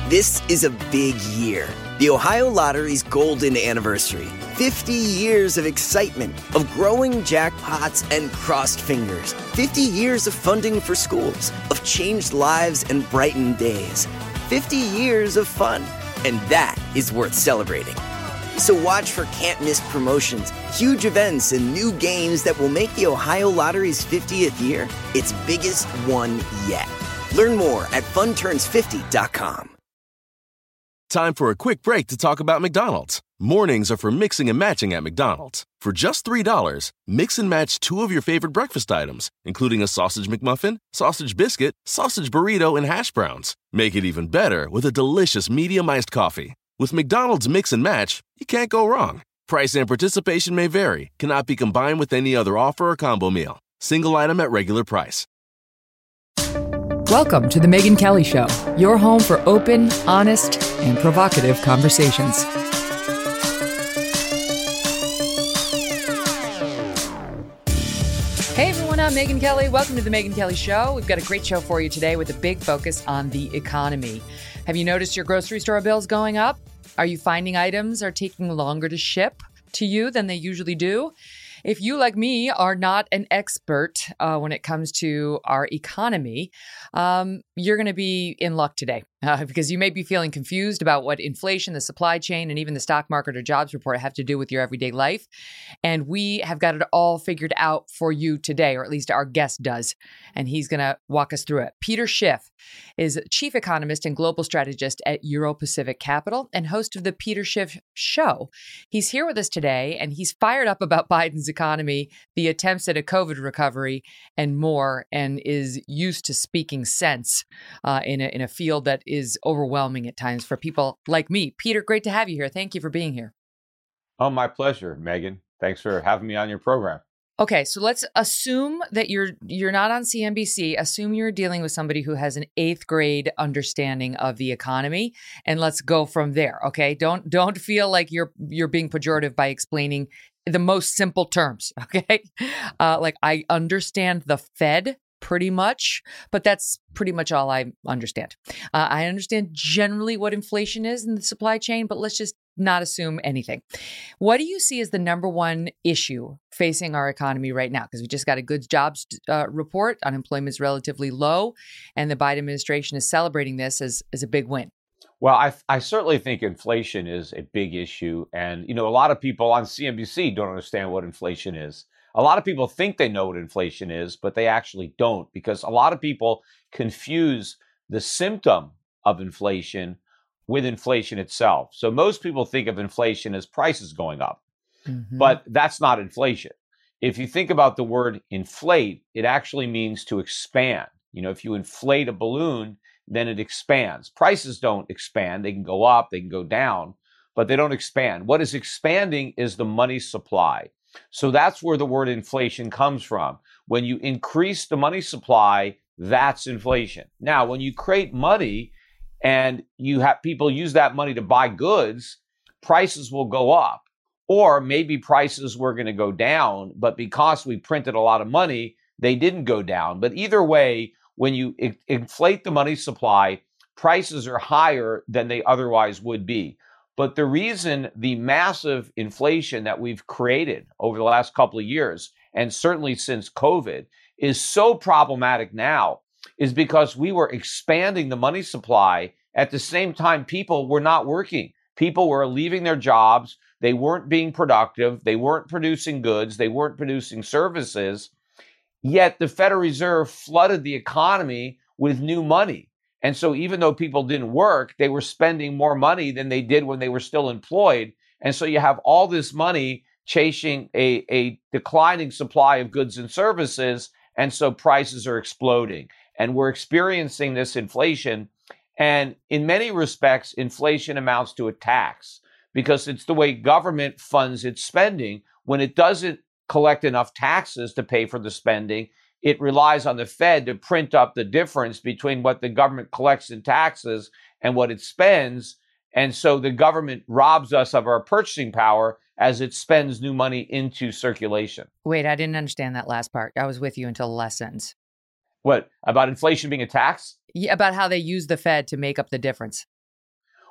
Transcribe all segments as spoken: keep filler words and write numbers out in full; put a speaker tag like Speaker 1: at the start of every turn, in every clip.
Speaker 1: This is a big year. The Ohio Lottery's golden anniversary. fifty years of excitement, of growing jackpots and crossed fingers. fifty years of funding for schools, of changed lives and brightened days. fifty years of fun. And that is worth celebrating. So watch for can't-miss promotions, huge events, and new games that will make the Ohio Lottery's fiftieth year its biggest one yet. Learn more at fun turns fifty dot com.
Speaker 2: Time for a quick break to talk about McDonald's. Mornings are for mixing and matching at McDonald's. For just three dollars, mix and match two of your favorite breakfast items, including a sausage McMuffin, sausage biscuit, sausage burrito, and hash browns. Make it even better with a delicious medium iced coffee. With McDonald's Mix and Match, you can't go wrong. Price and participation may vary, cannot be combined with any other offer or combo meal. Single item at regular price.
Speaker 3: Welcome to The Megyn Kelly Show, your home for open, honest, and provocative conversations. Hey everyone, I'm Megyn Kelly. Welcome to The Megyn Kelly Show. We've got a great show for you today with a big focus on the economy. Have you noticed your grocery store bills going up? Are you finding items are taking longer to ship to you than they usually do? If you, like me, are not an expert uh, when it comes to our economy, um, you're going to be in luck today uh, because you may be feeling confused about what inflation, the supply chain, and even the stock market or jobs report have to do with your everyday life. And we have got it all figured out for you today, or at least our guest does. And he's going to walk us through it. Peter Schiff is chief economist and global strategist at Euro Pacific Capital and host of the Peter Schiff Show. He's here with us today, and he's fired up about Biden's economy, the attempts at a COVID recovery, and more, and is used to speaking sense uh, in, a, in a field that is overwhelming at times for people like me. Peter, great to have you here. Thank you for being here.
Speaker 4: Oh, my pleasure, Megyn. Thanks for having me on your program.
Speaker 3: Okay, so let's assume that you're you're not on C N B C. Assume you're dealing with somebody who has an eighth grade understanding of the economy, and let's go from there. Okay, don't don't feel like you're you're being pejorative by explaining the most simple terms. Okay, uh, like I understand the Fed pretty much, but that's pretty much all I understand. Uh, I understand generally what inflation is in the supply chain, but let's just not assume anything. What do you see as the number one issue facing our economy right now? Because we just got a good jobs uh, report. Unemployment is relatively low, and the Biden administration is celebrating this as, as a big win.
Speaker 4: Well, I, I certainly think inflation is a big issue. And, you know, a lot of people on C N B C don't understand what inflation is. A lot of people think they know what inflation is, but they actually don't, because a lot of people confuse the symptom of inflation with inflation itself. So most people think of inflation as prices going up, mm-hmm. but that's not inflation. If you think about the word inflate, it actually means to expand. You know, if you inflate a balloon, then it expands. Prices don't expand. They can go up, they can go down, but they don't expand. What is expanding is the money supply. So that's where the word inflation comes from. When you increase the money supply, that's inflation. Now, when you create money and you have people use that money to buy goods, prices will go up. Or maybe prices were going to go down, but because we printed a lot of money, they didn't go down. But either way, when you I- inflate the money supply, prices are higher than they otherwise would be. But the reason the massive inflation that we've created over the last couple of years, and certainly since COVID, is so problematic now is because we were expanding the money supply at the same time people were not working. People were leaving their jobs. They weren't being productive. They weren't producing goods. They weren't producing services. Yet the Federal Reserve flooded the economy with new money. And so even though people didn't work, they were spending more money than they did when they were still employed. And so you have all this money chasing a, a declining supply of goods and services. And so prices are exploding. And we're experiencing this inflation. And in many respects, inflation amounts to a tax because it's the way government funds its spending. When it doesn't collect enough taxes to pay for the spending, it relies on the Fed to print up the difference between what the government collects in taxes and what it spends. And so the government robs us of our purchasing power as it spends new money into circulation.
Speaker 3: Wait, I didn't understand that last part. I was with you until the last sentence.
Speaker 4: What, about inflation being a tax?
Speaker 3: Yeah, about how they use the Fed to make up the difference.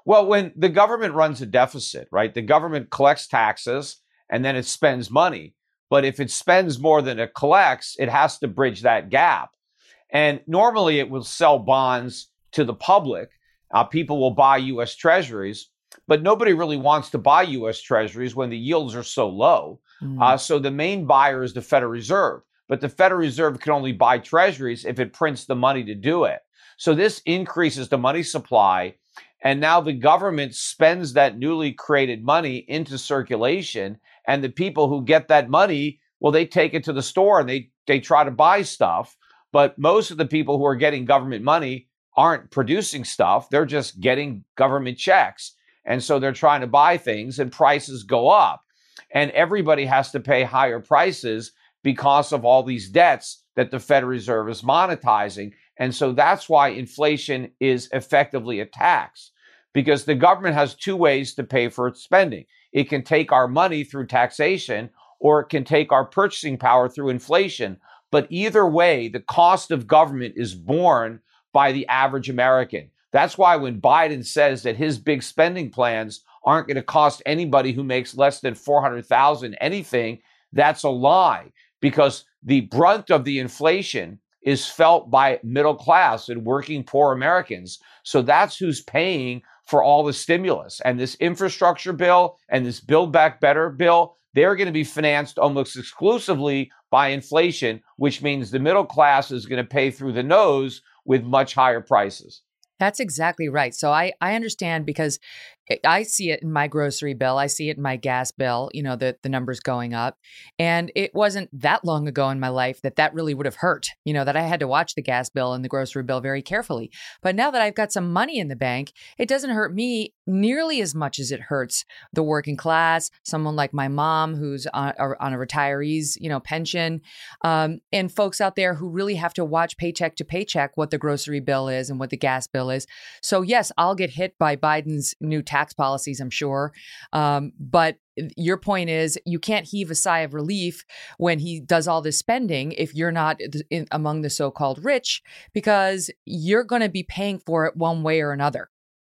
Speaker 4: Well, when the government runs a deficit, right, the government collects taxes and then it spends money. But if it spends more than it collects, it has to bridge that gap. And normally it will sell bonds to the public. Uh, people will buy U S Treasuries, but nobody really wants to buy U S Treasuries when the yields are so low. Mm. Uh, so the main buyer is the Federal Reserve. But the Federal Reserve can only buy Treasuries if it prints the money to do it. So this increases the money supply. And now the government spends that newly created money into circulation. And the people who get that money, well, they take it to the store and they, they try to buy stuff. But most of the people who are getting government money aren't producing stuff. They're just getting government checks. And so they're trying to buy things and prices go up. And everybody has to pay higher prices because of all these debts that the Federal Reserve is monetizing. And so that's why inflation is effectively a tax, because the government has two ways to pay for its spending. It can take our money through taxation, or it can take our purchasing power through inflation. But either way, the cost of government is borne by the average American. That's why when Biden says that his big spending plans aren't going to cost anybody who makes less than four hundred thousand dollars anything, that's a lie, because the brunt of the inflation is felt by middle class and working poor Americans. So that's who's paying for all the stimulus. And this infrastructure bill and this Build Back Better bill, they're going to be financed almost exclusively by inflation, which means the middle class is going to pay through the nose with much higher prices.
Speaker 3: That's exactly right. So I, I understand, because I see it in my grocery bill. I see it in my gas bill, you know, the, the numbers going up. And it wasn't that long ago in my life that that really would have hurt, you know, that I had to watch the gas bill and the grocery bill very carefully. But now that I've got some money in the bank, it doesn't hurt me nearly as much as it hurts the working class, someone like my mom who's on, on a retiree's, you know, pension, um, and folks out there who really have to watch paycheck to paycheck what the grocery bill is and what the gas bill is. So yes, I'll get hit by Biden's new tax tax policies, I'm sure. Um, but your point is you can't heave a sigh of relief when he does all this spending if you're not in, among the so-called rich, because you're going to be paying for it one way or another.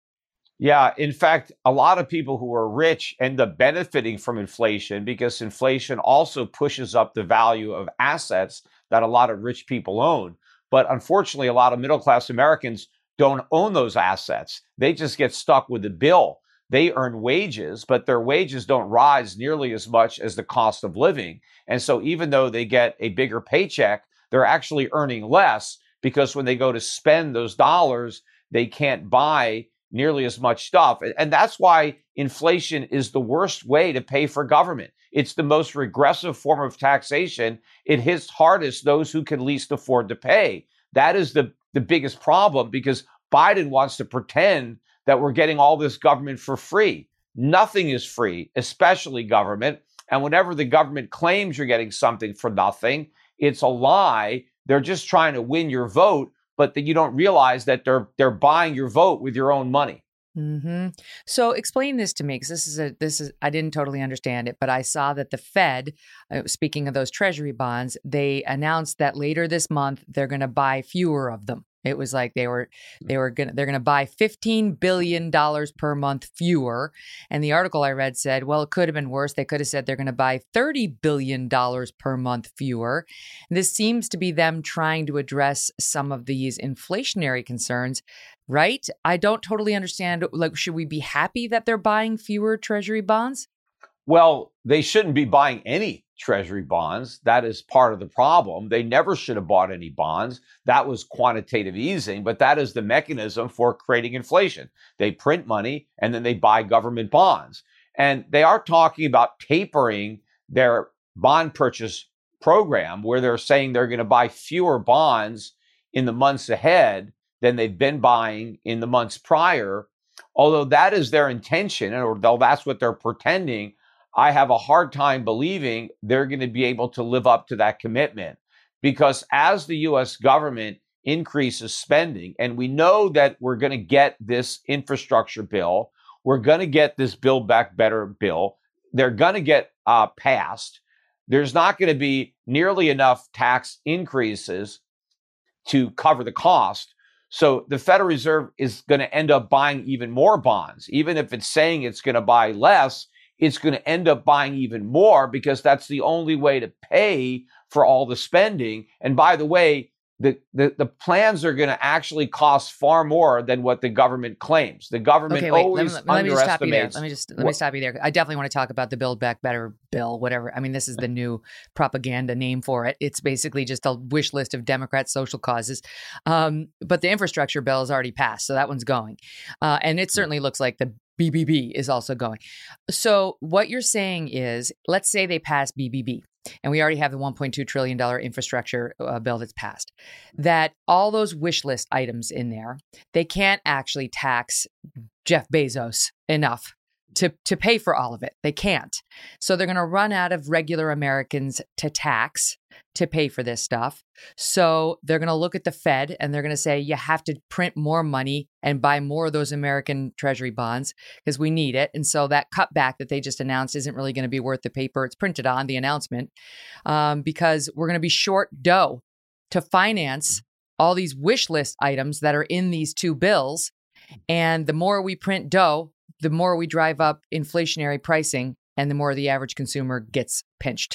Speaker 4: Yeah, in fact, a lot of people who are rich end up benefiting from inflation, because inflation also pushes up the value of assets that a lot of rich people own. But unfortunately, a lot of middle-class Americans don't own those assets. They just get stuck with the bill. They earn wages, but their wages don't rise nearly as much as the cost of living. And so even though they get a bigger paycheck, they're actually earning less, because when they go to spend those dollars, they can't buy nearly as much stuff. And that's why inflation is the worst way to pay for government. It's the most regressive form of taxation. It hits hardest those who can least afford to pay. That is the, the biggest problem, because Biden wants to pretend that we're getting all this government for free. Nothing is free, especially government. And whenever the government claims you're getting something for nothing, it's a lie. They're just trying to win your vote, but that you don't realize that they're they're buying your vote with your own money.
Speaker 3: Mm-hmm. So explain this to me, because this is a this is I didn't totally understand it, but I saw that the Fed, uh, speaking of those Treasury bonds, they announced that later this month they're going to buy fewer of them. It was like they were they were gonna they're gonna buy fifteen billion dollars per month fewer. And the article I read said, well, it could have been worse. They could have said they're gonna buy thirty billion dollars per month fewer. And this seems to be them trying to address some of these inflationary concerns, right? I don't totally understand. Like, should we be happy that they're buying fewer Treasury bonds?
Speaker 4: Well, they shouldn't be buying any Treasury bonds. That is part of the problem. They never should have bought any bonds. That was quantitative easing, but that is the mechanism for creating inflation. They print money and then they buy government bonds. And they are talking about tapering their bond purchase program, where they're saying they're going to buy fewer bonds in the months ahead than they've been buying in the months prior. Although that is their intention, or though that's what they're pretending, I have a hard time believing they're going to be able to live up to that commitment, because as the U S government increases spending, and we know that we're going to get this infrastructure bill, we're going to get this Build Back Better bill, they're going to get uh, passed, there's not going to be nearly enough tax increases to cover the cost. So the Federal Reserve is going to end up buying even more bonds. Even if it's saying it's going to buy less, it's going to end up buying even more because that's the only way to pay for all the spending. And by the way, the, the, the plans are going to actually cost far more than what the government claims. The government
Speaker 3: okay, wait,
Speaker 4: always
Speaker 3: let me, let me just stop you there.
Speaker 4: underestimates.
Speaker 3: Let me just let me stop you there. I definitely want to talk about the Build Back Better bill, whatever. I mean, this is the new propaganda name for it. It's basically just a wish list of Democrat social causes. Um, but the infrastructure bill has already passed, so that one's going. Uh, and it certainly looks like the B B B is also going. So what you're saying is, let's say they pass B B B. And we already have the one point two trillion dollars infrastructure uh, bill that's passed, that all those wish list items in there, they can't actually tax Jeff Bezos enough to, to pay for all of it. They can't. So they're going to run out of regular Americans to tax to pay for this stuff. So they're going to look at the Fed and they're going to say, you have to print more money and buy more of those American Treasury bonds because we need it. And so that cutback that they just announced isn't really going to be worth the paper it's printed on, the announcement, um, because we're going to be short dough to finance all these wish list items that are in these two bills. And the more we print dough, the more we drive up inflationary pricing and the more the average consumer gets pinched.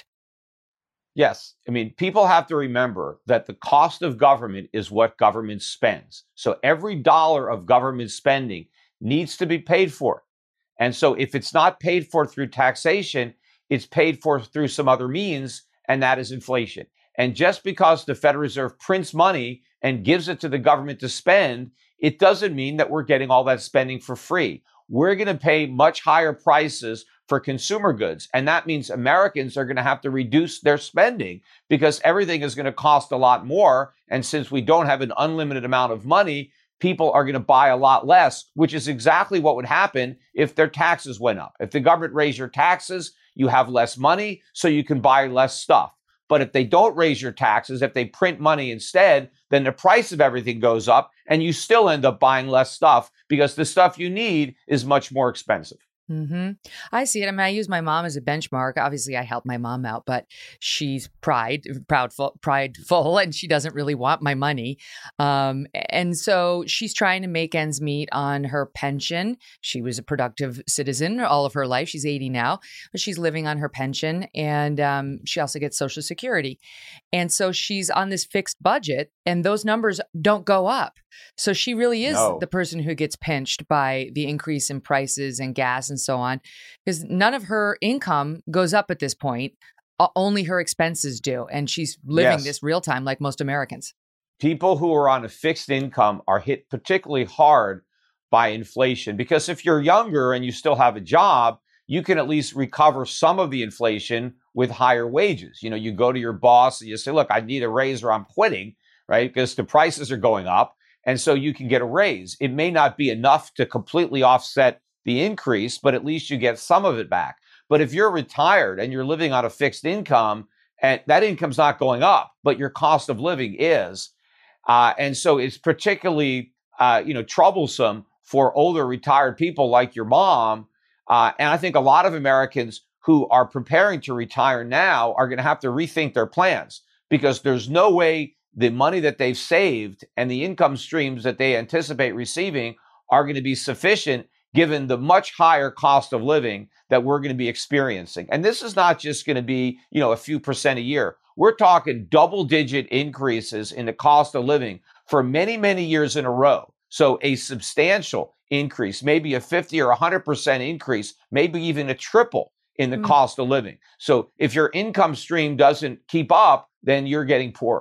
Speaker 4: Yes. I mean, people have to remember that the cost of government is what government spends. So every dollar of government spending needs to be paid for. And so if it's not paid for through taxation, it's paid for through some other means, and that is inflation. And just because the Federal Reserve prints money and gives it to the government to spend, it doesn't mean that we're getting all that spending for free. We're going to pay much higher prices for consumer goods. And that means Americans are going to have to reduce their spending because everything is going to cost a lot more. And since we don't have an unlimited amount of money, people are going to buy a lot less, which is exactly what would happen if their taxes went up. If the government raised your taxes, you have less money, so you can buy less stuff. But if they don't raise your taxes, if they print money instead, then the price of everything goes up and you still end up buying less stuff because the stuff you need is much more expensive.
Speaker 3: Mm-hmm. I see it. I mean, I use my mom as a benchmark. Obviously, I help my mom out, but she's pride, proudful, prideful, and she doesn't really want my money. Um, and so she's trying to make ends meet on her pension. She was a productive citizen all of her life. She's eighty now, but she's living on her pension, and um, she also gets Social Security. And so she's on this fixed budget, and those numbers don't go up. So she really is
Speaker 4: No.
Speaker 3: the person who gets pinched by the increase in prices and gas and so on, because none of her income goes up at this point. O- Only her expenses do. And she's living
Speaker 4: Yes.
Speaker 3: this real time like most Americans.
Speaker 4: People who are on a fixed income are hit particularly hard by inflation because if you're younger and you still have a job, you can at least recover some of the inflation with higher wages. You know, you go to your boss and you say, look, I need a raise or I'm quitting, right? Because the prices are going up. And so you can get a raise. It may not be enough to completely offset the increase, but at least you get some of it back. But if you're retired and you're living on a fixed income and that income's not going up, but your cost of living is, uh, and so it's particularly, uh, you know, troublesome for older retired people like your mom. Uh, and I think a lot of Americans who are preparing to retire now are going to have to rethink their plans because there's no way the money that they've saved and the income streams that they anticipate receiving are going to be sufficient given the much higher cost of living that we're going to be experiencing. And this is not just going to be, you know, a few percent a year. We're talking double digit increases in the cost of living for many, many years in a row. So a substantial increase, maybe a fifty or one hundred percent increase, maybe even a triple in the
Speaker 3: Mm.
Speaker 4: cost of living. So if your income stream doesn't keep up, then you're getting poor.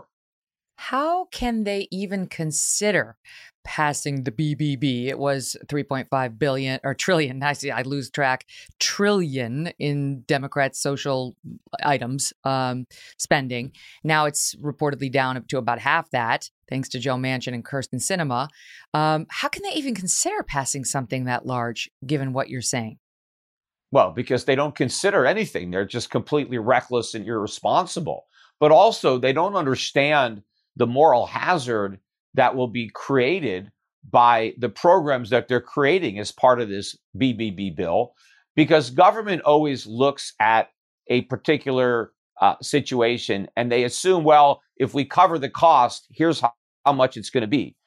Speaker 3: How can they even consider passing the B B B? It was three point five billion or trillion. I see, I lose track. Trillion in Democrats' social items um, spending. Now it's reportedly down up to about half that, thanks to Joe Manchin and Kirsten Sinema. Um, how can they even consider passing something that large, given what you're saying?
Speaker 4: Well, because they don't consider anything. They're just completely reckless and irresponsible. But also, they don't understand the moral hazard that will be created by the programs that they're creating as part of this B B B bill, because government always looks at a particular uh, situation and they assume, well, if we cover the cost, here's how, how much it's going to be.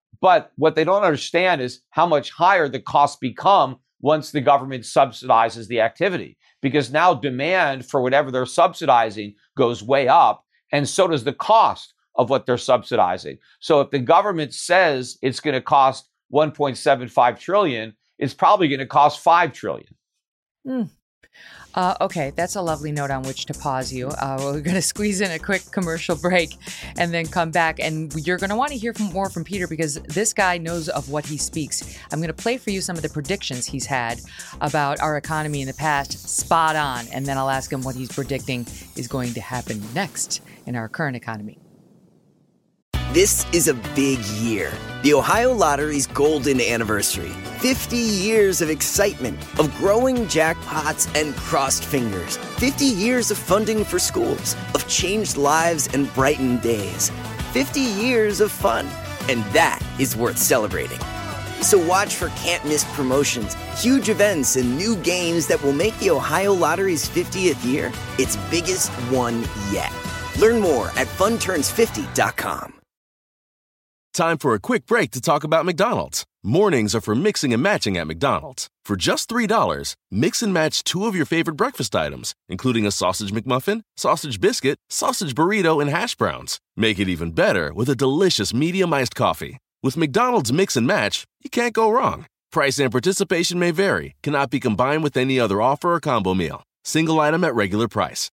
Speaker 4: but what they don't understand is how much higher the costs become once the government subsidizes the activity, because now demand for whatever they're subsidizing goes way up, and so does the cost of what they're subsidizing. So if the government says it's going to cost one point seven five trillion, it's probably going to cost five trillion.
Speaker 3: Mm. Uh, okay, that's a lovely note on which to pause you. Uh, we're going to squeeze in a quick commercial break and then come back. And you're going to want to hear from, more from Peter, because this guy knows of what he speaks. I'm going to play for you some of the predictions he's had about our economy in the past, spot on. And then I'll ask him what he's predicting is going to happen next in our current economy.
Speaker 1: This is a big year. The Ohio Lottery's golden anniversary. fifty years of excitement, of growing jackpots and crossed fingers. fifty years of funding for schools, of changed lives and brightened days. fifty years of fun. And that is worth celebrating. So watch for can't-miss promotions, huge events, and new games that will make the Ohio Lottery's fiftieth year its biggest one yet. Learn more at fun turns fifty dot com.
Speaker 2: Time for a quick break to talk about McDonald's. Mornings are for mixing and matching at McDonald's. For just three dollars, mix and match two of your favorite breakfast items, including a sausage McMuffin, sausage biscuit, sausage burrito, and hash browns. Make it even better with a delicious medium iced coffee. With McDonald's Mix and Match, you can't go wrong. Price and participation may vary, cannot be combined with any other offer or combo meal. Single item at regular price.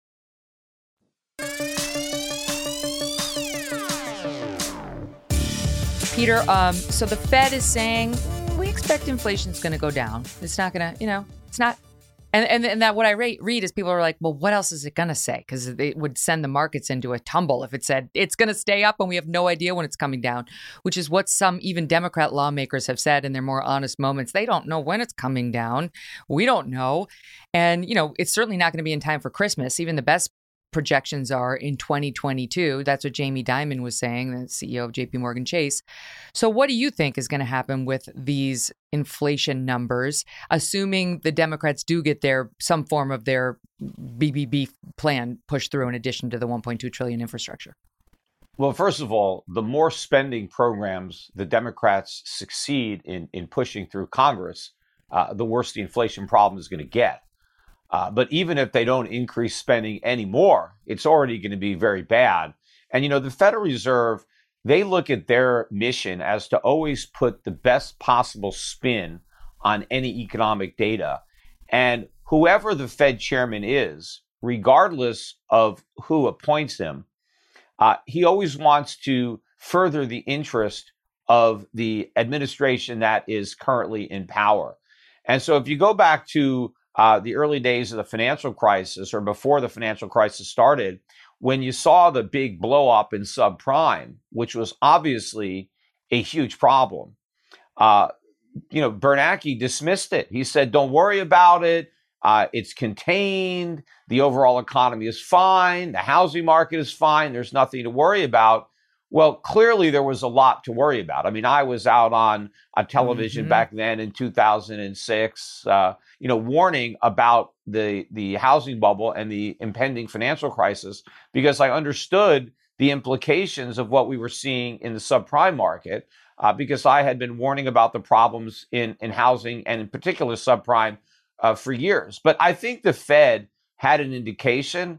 Speaker 3: Peter, um, so the Fed is saying we expect inflation's going to go down. It's not going to, you know, it's not. And, and and that what I read, read is people are like, well, what else is it going to say? Because it would send the markets into a tumble if it said it's going to stay up and we have no idea when it's coming down, which is what some even Democrat lawmakers have said in their more honest moments. They don't know when it's coming down. We don't know. And, you know, it's certainly not going to be in time for Christmas. Even the best projections are in twenty twenty-two. That's what Jamie Dimon was saying, the C E O of J P Morgan Chase. So what do you think is going to happen with these inflation numbers, assuming the Democrats do get their some form of their B B B plan pushed through in addition to the one point two trillion infrastructure?
Speaker 4: Well, first of all, the more spending programs the Democrats succeed in, in pushing through Congress, uh, the worse the inflation problem is going to get. Uh, but even if they don't increase spending anymore, it's already going to be very bad. And, you know, the Federal Reserve, they look at their mission as to always put the best possible spin on any economic data. And whoever the Fed chairman is, regardless of who appoints him, uh, he always wants to further the interest of the administration that is currently in power. And so if you go back to Uh, the early days of the financial crisis, or before the financial crisis started, when you saw the big blow up in subprime, which was obviously a huge problem, uh, you know, Bernanke dismissed it. He said, don't worry about it. Uh, it's contained. The overall economy is fine. The housing market is fine. There's nothing to worry about. Well, clearly there was a lot to worry about. I mean, I was out on a television mm-hmm. back then in two thousand six, uh, you know, warning about the the housing bubble and the impending financial crisis, because I understood the implications of what we were seeing in the subprime market, uh, because I had been warning about the problems in, in housing and in particular subprime uh, for years. But I think the Fed had an indication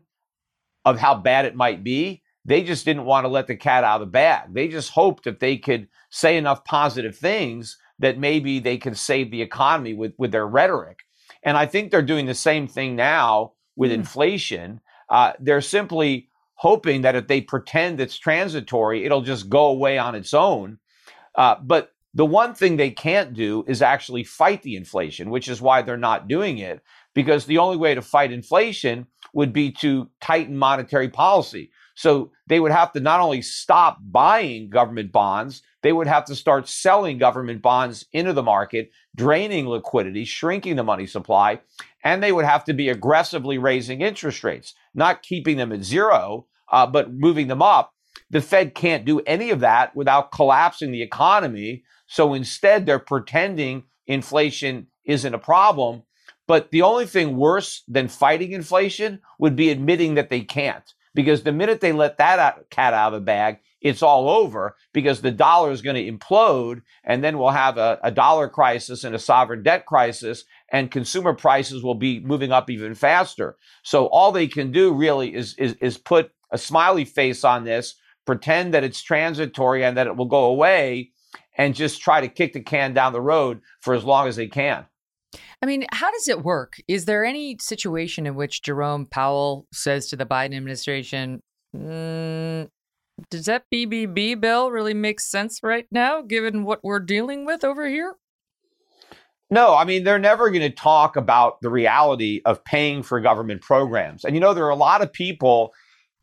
Speaker 4: of how bad it might be. They just didn't want to let the cat out of the bag. They just hoped if they could say enough positive things that maybe they could save the economy with, with their rhetoric. And I think they're doing the same thing now with mm. inflation. Uh, they're simply hoping that if they pretend it's transitory, it'll just go away on its own. Uh, but the one thing they can't do is actually fight the inflation, which is why they're not doing it, because the only way to fight inflation would be to tighten monetary policy. So they would have to not only stop buying government bonds, they would have to start selling government bonds into the market, draining liquidity, shrinking the money supply, and they would have to be aggressively raising interest rates, not keeping them at zero, uh, but moving them up. The Fed can't do any of that without collapsing the economy. So instead, they're pretending inflation isn't a problem. But the only thing worse than fighting inflation would be admitting that they can't. Because the minute they let that out, cat out of the bag, it's all over because the dollar is going to implode, and then we'll have a, a dollar crisis and a sovereign debt crisis, and consumer prices will be moving up even faster. So all they can do really is, is, is put a smiley face on this, pretend that it's transitory and that it will go away, and just try to kick the can down the road for as long as they can.
Speaker 3: I mean, how does it work? Is there any situation in which Jerome Powell says to the Biden administration, mm, does that B B B bill really make sense right now, given what we're dealing with over here?
Speaker 4: No, I mean, they're never going to talk about the reality of paying for government programs. And, you know, there are a lot of people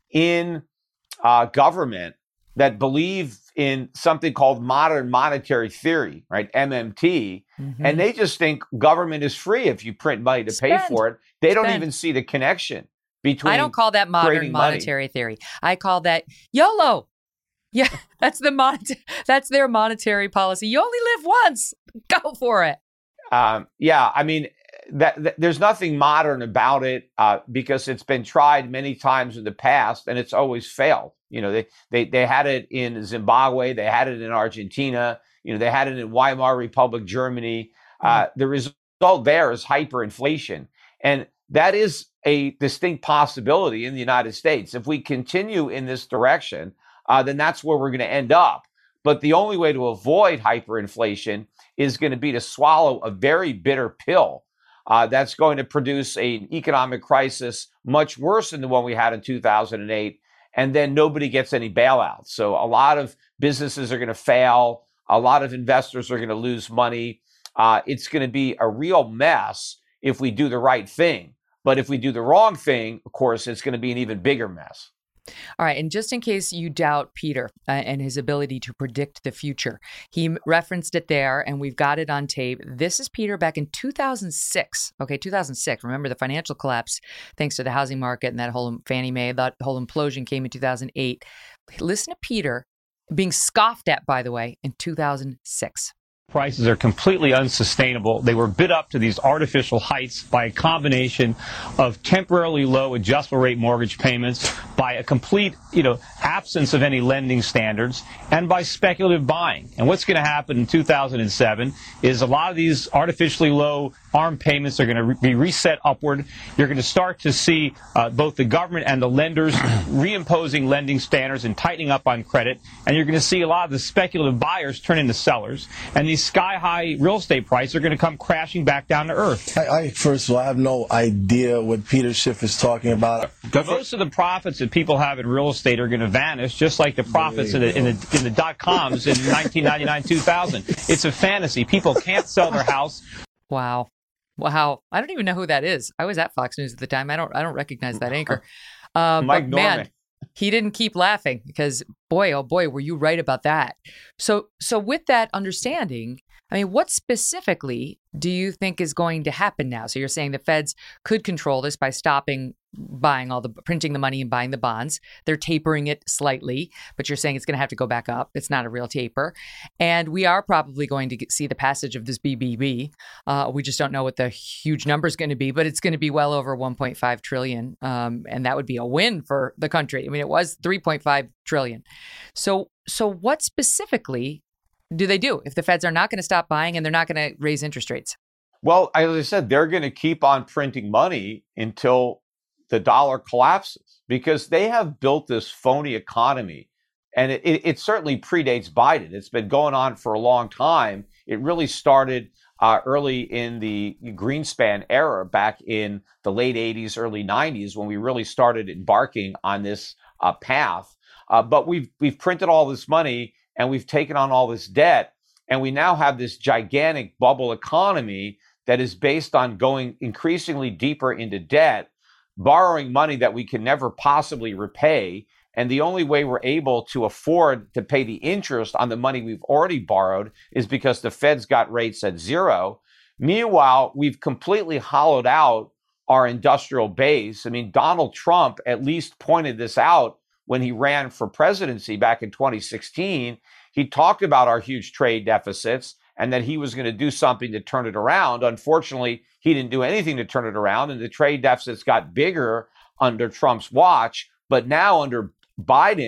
Speaker 4: in uh, government that believe in something called modern monetary theory, right? M M T. Mm-hmm. And they just think government is free if you print money to
Speaker 3: Spend.
Speaker 4: pay for it. They
Speaker 3: Spend.
Speaker 4: don't even see the connection between.
Speaker 3: I don't call that modern monetary money. theory. I call that YOLO. Yeah, that's the mon- that's their monetary policy. You only live once. Go for it.
Speaker 4: Um, yeah, I mean, that, that there's nothing modern about it uh, because it's been tried many times in the past and it's always failed. You know, they, they they had it in Zimbabwe, they had it in Argentina, you know, they had it in Weimar Republic, Germany. Uh, the result there is hyperinflation. And that is a distinct possibility in the United States. If we continue in this direction, uh, then that's where we're going to end up. But the only way to avoid hyperinflation is going to be to swallow a very bitter pill uh, that's going to produce an economic crisis much worse than the one we had in two thousand eight. And then nobody gets any bailouts. So a lot of businesses are going to fail. A lot of investors are going to lose money. Uh, it's going to be a real mess if we do the right thing. But if we do the wrong thing, of course, it's going to be an even bigger mess.
Speaker 3: All right. And just in case you doubt Peter uh, and his ability to predict the future, he referenced it there and we've got it on tape. This is Peter back in two thousand six. Okay, two thousand six. Remember the financial collapse thanks to the housing market and that whole Fannie Mae, that whole implosion came in two thousand eight. Listen to Peter being scoffed at, by the way, in two thousand six.
Speaker 5: Prices are completely unsustainable. They were bid up to these artificial heights by a combination of temporarily low adjustable rate mortgage payments, by a complete, you know, absence of any lending standards, and by speculative buying. And what's going to happen in two thousand seven is a lot of these artificially low ARM payments are going to re- be reset upward. You're going to start to see uh, both the government and the lenders reimposing lending standards and tightening up on credit. And you're going to see a lot of the speculative buyers turn into sellers. And these sky-high real estate prices are going to come crashing back down to earth.
Speaker 6: I, I first of all, I have no idea what Peter Schiff is talking about.
Speaker 5: Most of the profits that people have in real estate are going to vanish, just like the profits in the, in the in the dot-coms in nineteen ninety-nine, two thousand. It's a fantasy. People can't sell their house.
Speaker 3: Wow. Wow. I don't even know who that is. I was at Fox News at the time. I don't I don't recognize that anchor. Uh,
Speaker 4: Mike
Speaker 3: but
Speaker 4: Norman.
Speaker 3: Man, he didn't keep laughing because boy, oh boy, were you right about that. So so with that understanding, I mean, what specifically do you think is going to happen now? So you're saying the feds could control this by stopping buying all the printing the money and buying the bonds. They're tapering it slightly, but you're saying it's going to have to go back up. It's not a real taper. And we are probably going to get, see the passage of this B B B. Uh, we just don't know what the huge number is going to be, but it's going to be well over one point five trillion. Um, and that would be a win for the country. I mean, it was three point five trillion. So, so what specifically do they do if the feds are not going to stop buying and they're not going to raise interest rates?
Speaker 4: Well, as I said, they're going to keep on printing money until the dollar collapses because they have built this phony economy. And it, it, it certainly predates Biden. It's been going on for a long time. It really started uh, early in the Greenspan era back in the late eighties, early nineties, when we really started embarking on this uh, path. Uh, but we've we've printed all this money and we've taken on all this debt. And we now have this gigantic bubble economy that is based on going increasingly deeper into debt, borrowing money that we can never possibly repay. And the only way we're able to afford to pay the interest on the money we've already borrowed is because the Fed's got rates at zero. Meanwhile, we've completely hollowed out our industrial base. I mean, Donald Trump at least pointed this out when he ran for presidency back in twenty sixteen. He talked about our huge trade deficits and that he was going to do something to turn it around. Unfortunately, he didn't do anything to turn it around, and the trade deficits got bigger under Trump's watch. But now under Biden,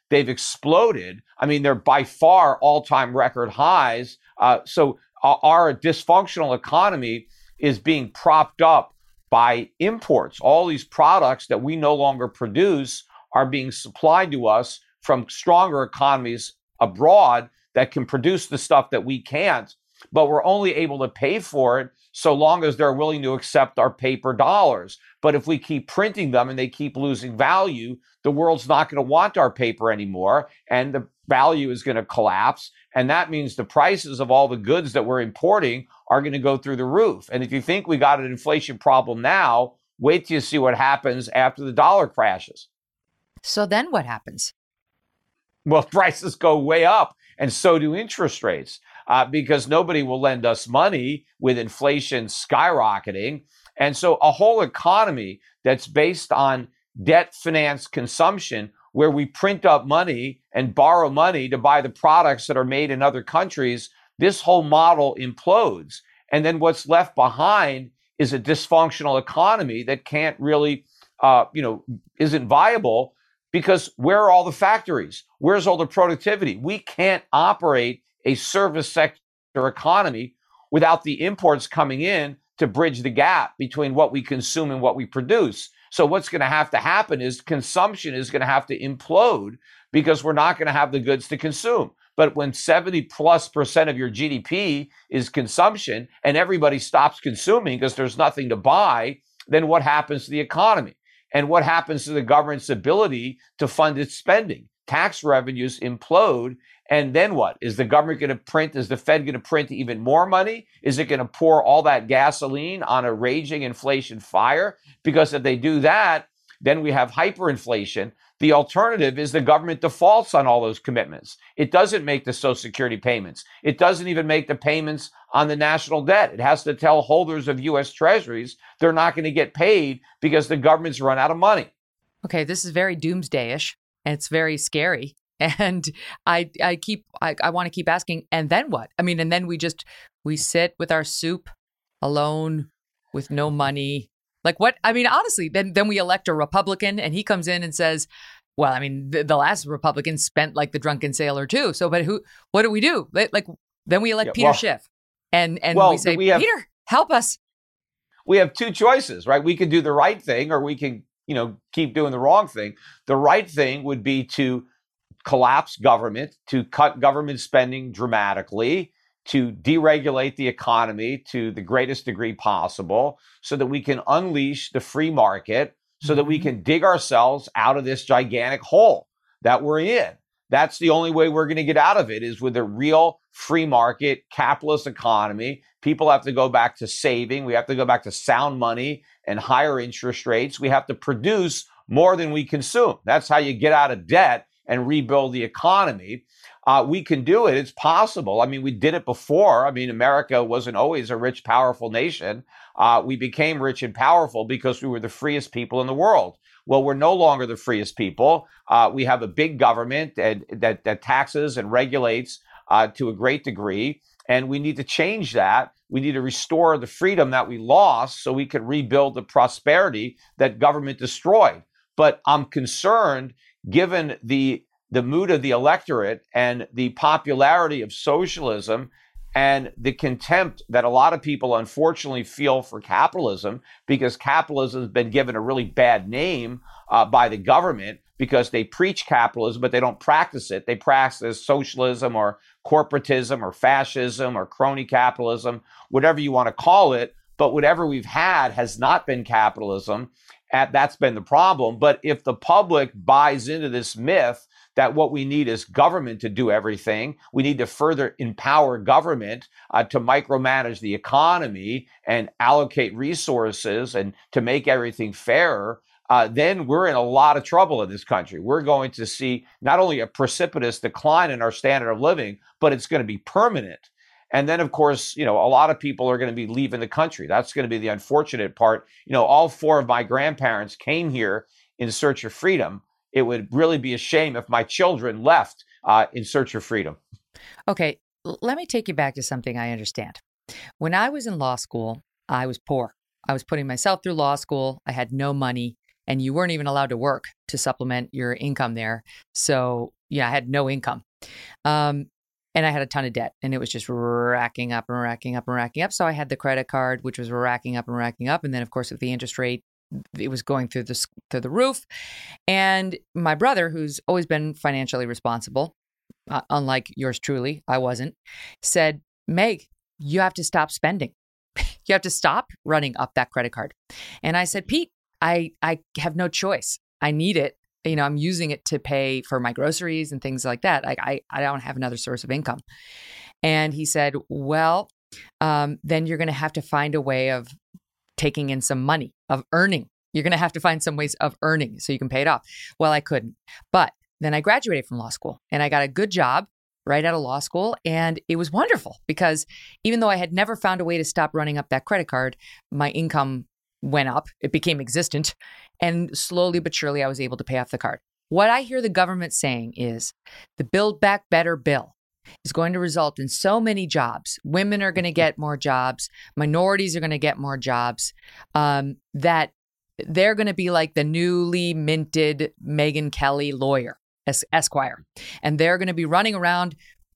Speaker 4: They've exploded. I mean, they're by far all-time record highs. Uh, so our dysfunctional economy is being propped up by imports. All these products that we no longer produce are being supplied to us from stronger economies abroad that can produce the stuff that we can't, but we're only able to pay for it so long as they're willing to accept our paper dollars. But if we keep printing them and they keep losing value, the world's not going to want our paper anymore, and the value is going to collapse. And that means the prices of all the goods that we're importing are going to go through the roof. And if you think we got an inflation problem now, wait till you see what happens after the dollar crashes.
Speaker 3: So then what happens?
Speaker 4: Well, prices go way up, and so do interest rates, uh, because nobody will lend us money with inflation skyrocketing. And so a whole economy that's based on debt-financed consumption, where we print up money and borrow money to buy the products that are made in other countries, this whole model implodes. And then what's left behind is a dysfunctional economy that can't really, uh, you know, isn't viable, because where are all the factories? Where's all the productivity? We can't operate a service sector economy without the imports coming in to bridge the gap between what we consume and what we produce. So what's going to have to happen is consumption is going to have to implode, because we're not going to have the goods to consume. But when seventy plus percent of your G D P is consumption and everybody stops consuming because there's nothing to buy, then what happens to the economy? And what happens to the government's ability to fund its spending? Tax revenues implode. And then what? Is the government going to print, is the Fed going to print even more money? Is it going to pour all that gasoline on a raging inflation fire? Because if they do that, then we have hyperinflation. The alternative is the government defaults on all those commitments. It doesn't make the Social Security payments. It doesn't even make the payments on the national debt. It has to tell holders of U S treasuries they're not going to get paid because the government's run out of money.
Speaker 3: Okay, this is very doomsday-ish, and it's very scary. And I I keep I, I want to keep asking, and then what? I mean, and then we just we sit with our soup alone with no money. Like what? I mean, honestly, then then we elect a Republican and he comes in and says, well, I mean, the, the last Republican spent like the drunken sailor too. So, but who, what do we do? Like, then we elect
Speaker 4: yeah,
Speaker 3: Peter
Speaker 4: well,
Speaker 3: Schiff and, and
Speaker 4: well,
Speaker 3: we say,
Speaker 4: we have,
Speaker 3: Peter, help us.
Speaker 4: We have two choices, right? We can do the right thing, or we can, you know, keep doing the wrong thing. The right thing would be to collapse government, to cut government spending dramatically, to deregulate the economy to the greatest degree possible so that we can unleash the free market, so that we can dig ourselves out of this gigantic hole that we're in. That's the only way we're going to get out of it, is with a real free market capitalist economy. People have to go back to saving. We have to go back to sound money and higher interest rates. We have to produce more than we consume. That's how you get out of debt and rebuild the economy. Uh, we can do it. It's possible. I mean, we did it before. I mean, America wasn't always a rich, powerful nation. Uh, we became rich and powerful because we were the freest people in the world. Well, we're no longer the freest people. Uh, we have a big government that, that, that taxes and regulates uh, to a great degree. And we need to change that. We need to restore the freedom that we lost so we can rebuild the prosperity that government destroyed. But I'm concerned, given the the mood of the electorate and the popularity of socialism and the contempt that a lot of people unfortunately feel for capitalism, because capitalism has been given a really bad name uh, by the government because they preach capitalism, but they don't practice it. They practice socialism or corporatism or fascism or crony capitalism, whatever you want to call it. But whatever we've had has not been capitalism. And that's been the problem. But if the public buys into this myth that what we need is government to do everything, we need to further empower government uh, to micromanage the economy and allocate resources and to make everything fairer, uh, then we're in a lot of trouble in this country. We're going to see not only a precipitous decline in our standard of living, but it's going to be permanent. And then, of course, you know, a lot of people are going to be leaving the country. That's going to be the unfortunate part. You know, all four of my grandparents came here in search of freedom. It would really be a shame if my children left uh, in search of freedom.
Speaker 3: Okay, l- let me take you back to something I understand. When I was in law school, I was poor. I was putting myself through law school. I had no money, and you weren't even allowed to work to supplement your income there. So yeah, I had no income. Um, and I had a ton of debt, and it was just racking up and racking up and racking up. So I had the credit card, which was racking up and racking up. And then, of course, with the interest rate, it was going through the, through the roof. And my brother, who's always been financially responsible, uh, unlike yours truly, I wasn't, said, Meg, you have to stop spending. You have to stop running up that credit card. And I said, Pete, I, I have no choice. I need it. You know, I'm using it to pay for my groceries and things like that. Like I, I don't have another source of income. And he said, well, um, then you're going to have to find a way of taking in some money, of earning. You're going to have to find some ways of earning so you can pay it off. Well, I couldn't. But then I graduated from law school and I got a good job right out of law school. And it was wonderful because even though I had never found a way to stop running up that credit card, my income went up, it became existent, and slowly but surely I was able to pay off the card. What I hear the government saying is the Build Back Better bill is going to result in so many jobs. Women are going to get more jobs. Minorities are going to get more jobs, um, that they're going to be like the newly minted Megyn Kelly lawyer, es- Esquire. And they're going to be running around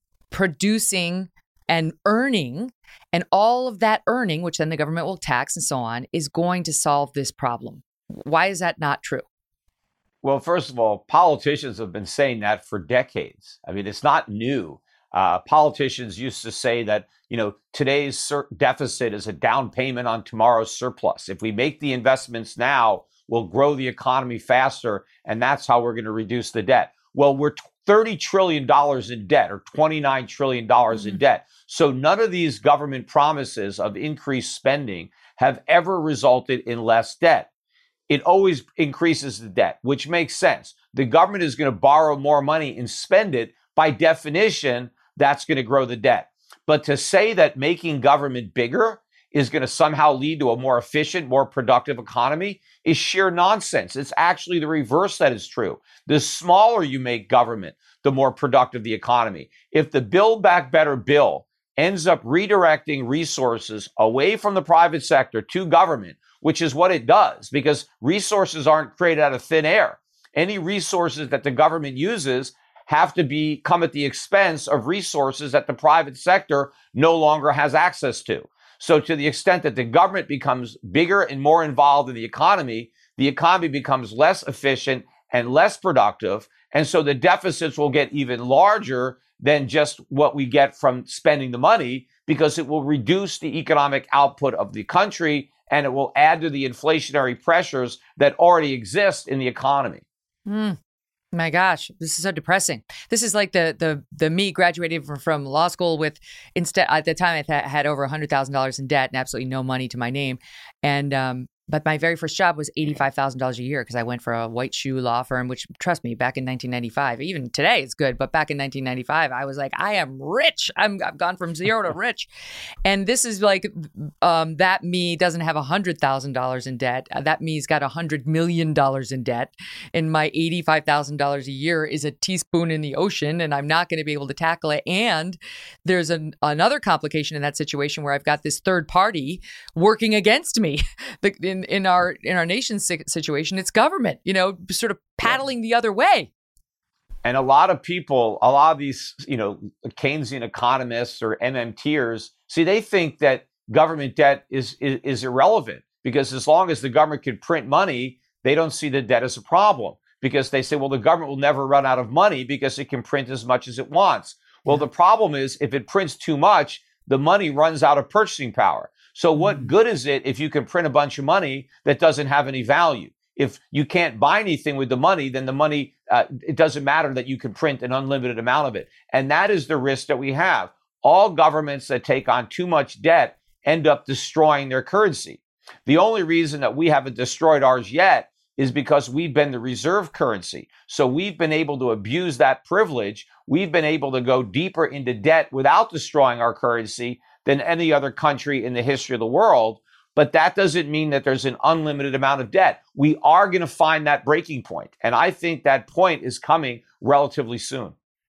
Speaker 3: producing and earning, and all of that earning, which then the government will tax and so on, is going to solve this problem. Why is that not true?
Speaker 4: Well, first of all, politicians have been saying that for decades. I mean, it's not new. Uh, politicians used to say that, you know, today's sur- deficit is a down payment on tomorrow's surplus. If we make the investments now, we'll grow the economy faster, and that's how we're going to reduce the debt. Well, we're thirty trillion dollars in debt, or twenty-nine trillion dollars mm-hmm. in debt. So none of these government promises of increased spending have ever resulted in less debt. It always increases the debt, which makes sense. The government is going to borrow more money and spend it. By definition, that's going to grow the debt. But to say that making government bigger is going to somehow lead to a more efficient, more productive economy is sheer nonsense. It's actually the reverse that is true. The smaller you make government, the more productive the economy. If the Build Back Better bill ends up redirecting resources away from the private sector to government, which is what it does, because resources aren't created out of thin air. Any resources that the government uses have to be come at the expense of resources that the private sector no longer has access to. So to the extent that the government becomes bigger and more involved in the economy, the economy becomes less efficient and less productive. And so the deficits will get even larger than just what we get from spending the money, because it will reduce the economic output of the country and it will add to the inflationary pressures that already exist in the economy.
Speaker 3: Mm. My gosh, this is so depressing. This is like the the the me graduating from, from law school with, instead at the time I th- had over one hundred thousand dollars in debt and absolutely no money to my name. And um, but my very first job was eighty-five thousand dollars a year because I went for a white shoe law firm, which, trust me, back in nineteen ninety-five, even today it's good, but back in nineteen ninety-five, I was like, I am rich. I'm, I've gone from zero to rich. And this is like, um, that me doesn't have one hundred thousand dollars in debt. Uh, that me's got one hundred million dollars in debt. And my eighty-five thousand dollars a year is a teaspoon in the ocean, and I'm not going to be able to tackle it. And there's an, another complication in that situation where I've got this third party working against me. the, In, in our in our nation's situation, it's government, you know, sort of paddling the other way.
Speaker 4: And a lot of people, a lot of these, you know, Keynesian economists or M M Ters, see, they think that government debt is, is is irrelevant, because as long as the government can print money, they don't see the debt as a problem, because they say, well, the government will never run out of money because it can print as much as it wants. Well, yeah. The problem is if it prints too much, the money runs out of purchasing power. So what good is it if you can print a bunch of money that doesn't have any value? If you can't buy anything with the money, then the money, uh, it doesn't matter that you can print an unlimited amount of it. And that is the risk that we have. All governments that take on too much debt end up destroying their currency. The only reason that we haven't destroyed ours yet is because we've been the reserve currency. So we've been able to abuse that privilege. We've been able to go deeper into debt without destroying our currency than any other country in the history of the world. But that doesn't mean that there's an unlimited amount of debt. We are going to find that breaking point. And I think that point is coming relatively soon.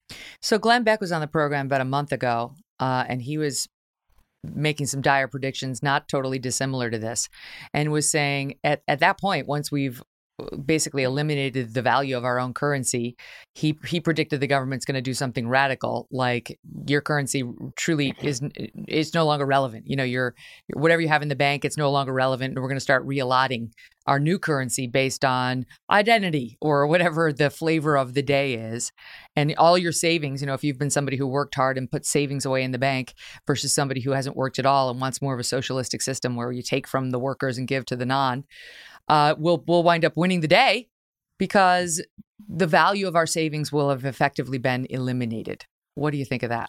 Speaker 3: So Glenn Beck was on the program about a month ago, uh, and he was making some dire predictions, not totally dissimilar to this, and was saying at, at that point, once we've basically eliminated the value of our own currency, he he predicted the government's going to do something radical, like your currency truly is is no longer relevant. You know, your whatever you have in the bank, it's no longer relevant, and we're going to start reallocating our new currency based on identity or whatever the flavor of the day is. And all your savings, you know, if you've been somebody who worked hard and put savings away in the bank versus somebody who hasn't worked at all and wants more of a socialistic system where you take from the workers and give to the non, Uh, we'll we'll wind up winning the day because the value of our savings will have effectively been eliminated. What do you think of that?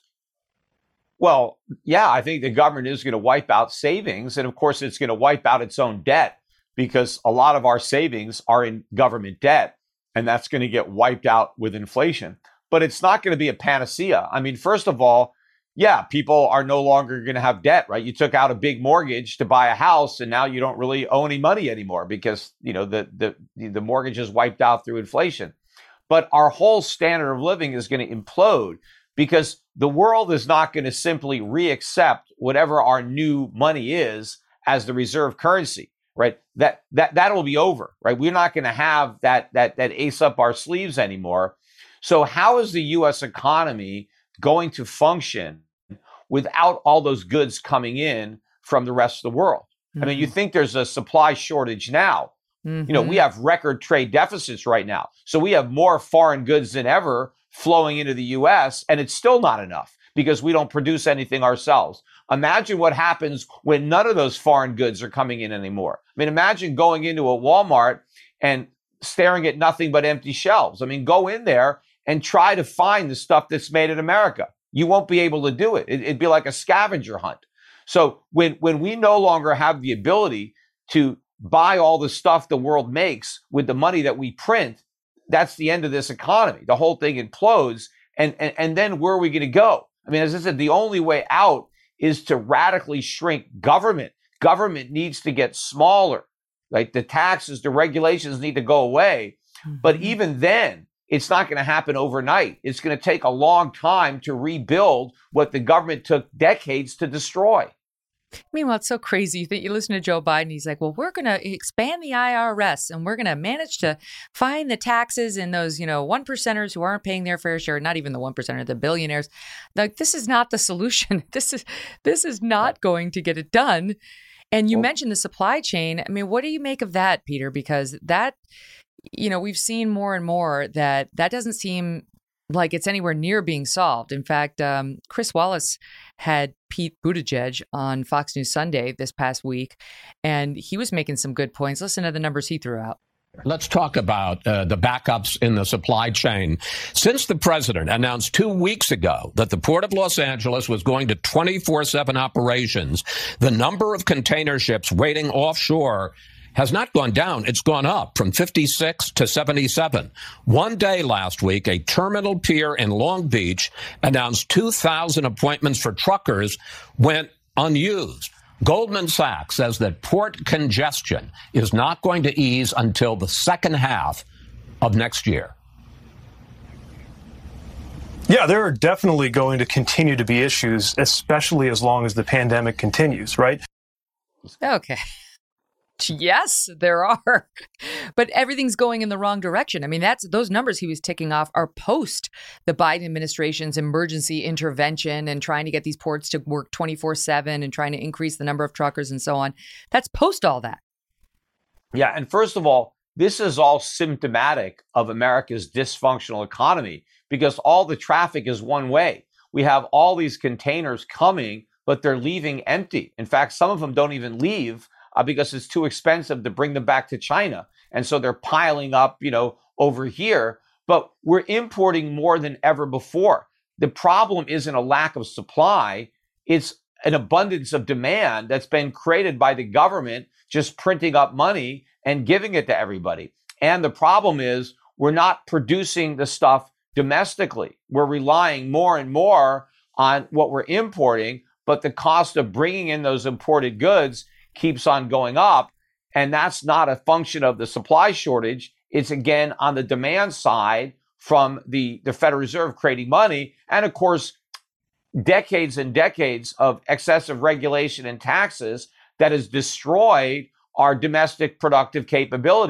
Speaker 4: Well, yeah, I think the government is going to wipe out savings. And of course, it's going to wipe out its own debt because a lot of our savings are in government debt. And that's going to get wiped out with inflation. But it's not going to be a panacea. I mean, first of all, yeah, people are no longer going to have debt, right? You took out a big mortgage to buy a house, and now you don't really owe any money anymore because, you know, the the the mortgage is wiped out through inflation. But our whole standard of living is going to implode because the world is not going to simply reaccept whatever our new money is as the reserve currency, right? That that that will be over, right? We're not going to have that that that ace up our sleeves anymore. So how is the U S economy going to function without all those goods coming in from the rest of the world? Mm-hmm. I mean, you think there's a supply shortage now. Mm-hmm. You know, we have record trade deficits right now. So we have more foreign goods than ever flowing into the U S, and it's still not enough because we don't produce anything ourselves. Imagine what happens when none of those foreign goods are coming in anymore. I mean, imagine going into a Walmart and staring at nothing but empty shelves. I mean, go in there and try to find the stuff that's made in America. You won't be able to do it. it. It'd be like a scavenger hunt. So when, when we no longer have the ability to buy all the stuff the world makes with the money that we print, that's the end of this economy. The whole thing implodes. And, and, and then where are we going to go? I mean, as I said, the only way out is to radically shrink government. Government needs to get smaller. Like the taxes, the regulations need to go away. Mm-hmm. But even then, it's not going to happen overnight. It's going to take a long time to rebuild what the government took decades to destroy.
Speaker 3: Meanwhile, it's so crazy. You think you listen to Joe Biden, he's like, well, we're going to expand the I R S and we're going to manage to find the taxes in those, you know, one percenters who aren't paying their fair share, not even the one percenter, the billionaires. Like, this is not the solution. This is this is not going to get it done. And you well, mentioned the supply chain. I mean, what do you make of that, Peter? Because that, you know, we've seen more and more that that doesn't seem like it's anywhere near being solved. In fact, um, Chris Wallace had Pete Buttigieg on Fox News Sunday this past week, and he was making some good points. Listen to the numbers he threw out.
Speaker 7: Let's talk about uh, the backups in the supply chain. Since the president announced two weeks ago that the Port of Los Angeles was going to twenty-four seven operations, the number of container ships waiting offshore has not gone down. It's gone up from fifty-six to seventy-seven. One day last week, a terminal pier in Long Beach announced two thousand appointments for truckers went unused. Goldman Sachs says that port congestion is not going to ease until the second half of next year.
Speaker 8: Yeah, there are definitely going to continue to be issues, especially as long as the pandemic continues, right?
Speaker 3: Okay. Yes, there are. But everything's going in the wrong direction. I mean, that's those numbers he was ticking off are post the Biden administration's emergency intervention and trying to get these ports to work twenty-four seven and trying to increase the number of truckers and so on. That's post all that.
Speaker 4: Yeah. And first of all, this is all symptomatic of America's dysfunctional economy because all the traffic is one way. We have all these containers coming, but they're leaving empty. In fact, some of them don't even leave Uh, because it's too expensive to bring them back to China. And so they're piling up, you know, over here. But we're importing more than ever before. The problem isn't a lack of supply. It's an abundance of demand that's been created by the government just printing up money and giving it to everybody. And the problem is we're not producing the stuff domestically. We're relying more and more on what we're importing, but the cost of bringing in those imported goods keeps on going up. And that's not a function of the supply shortage. It's, again, on the demand side from the, the Federal Reserve creating money. And, of course, decades and decades of excessive regulation and taxes that has destroyed our domestic productive capability.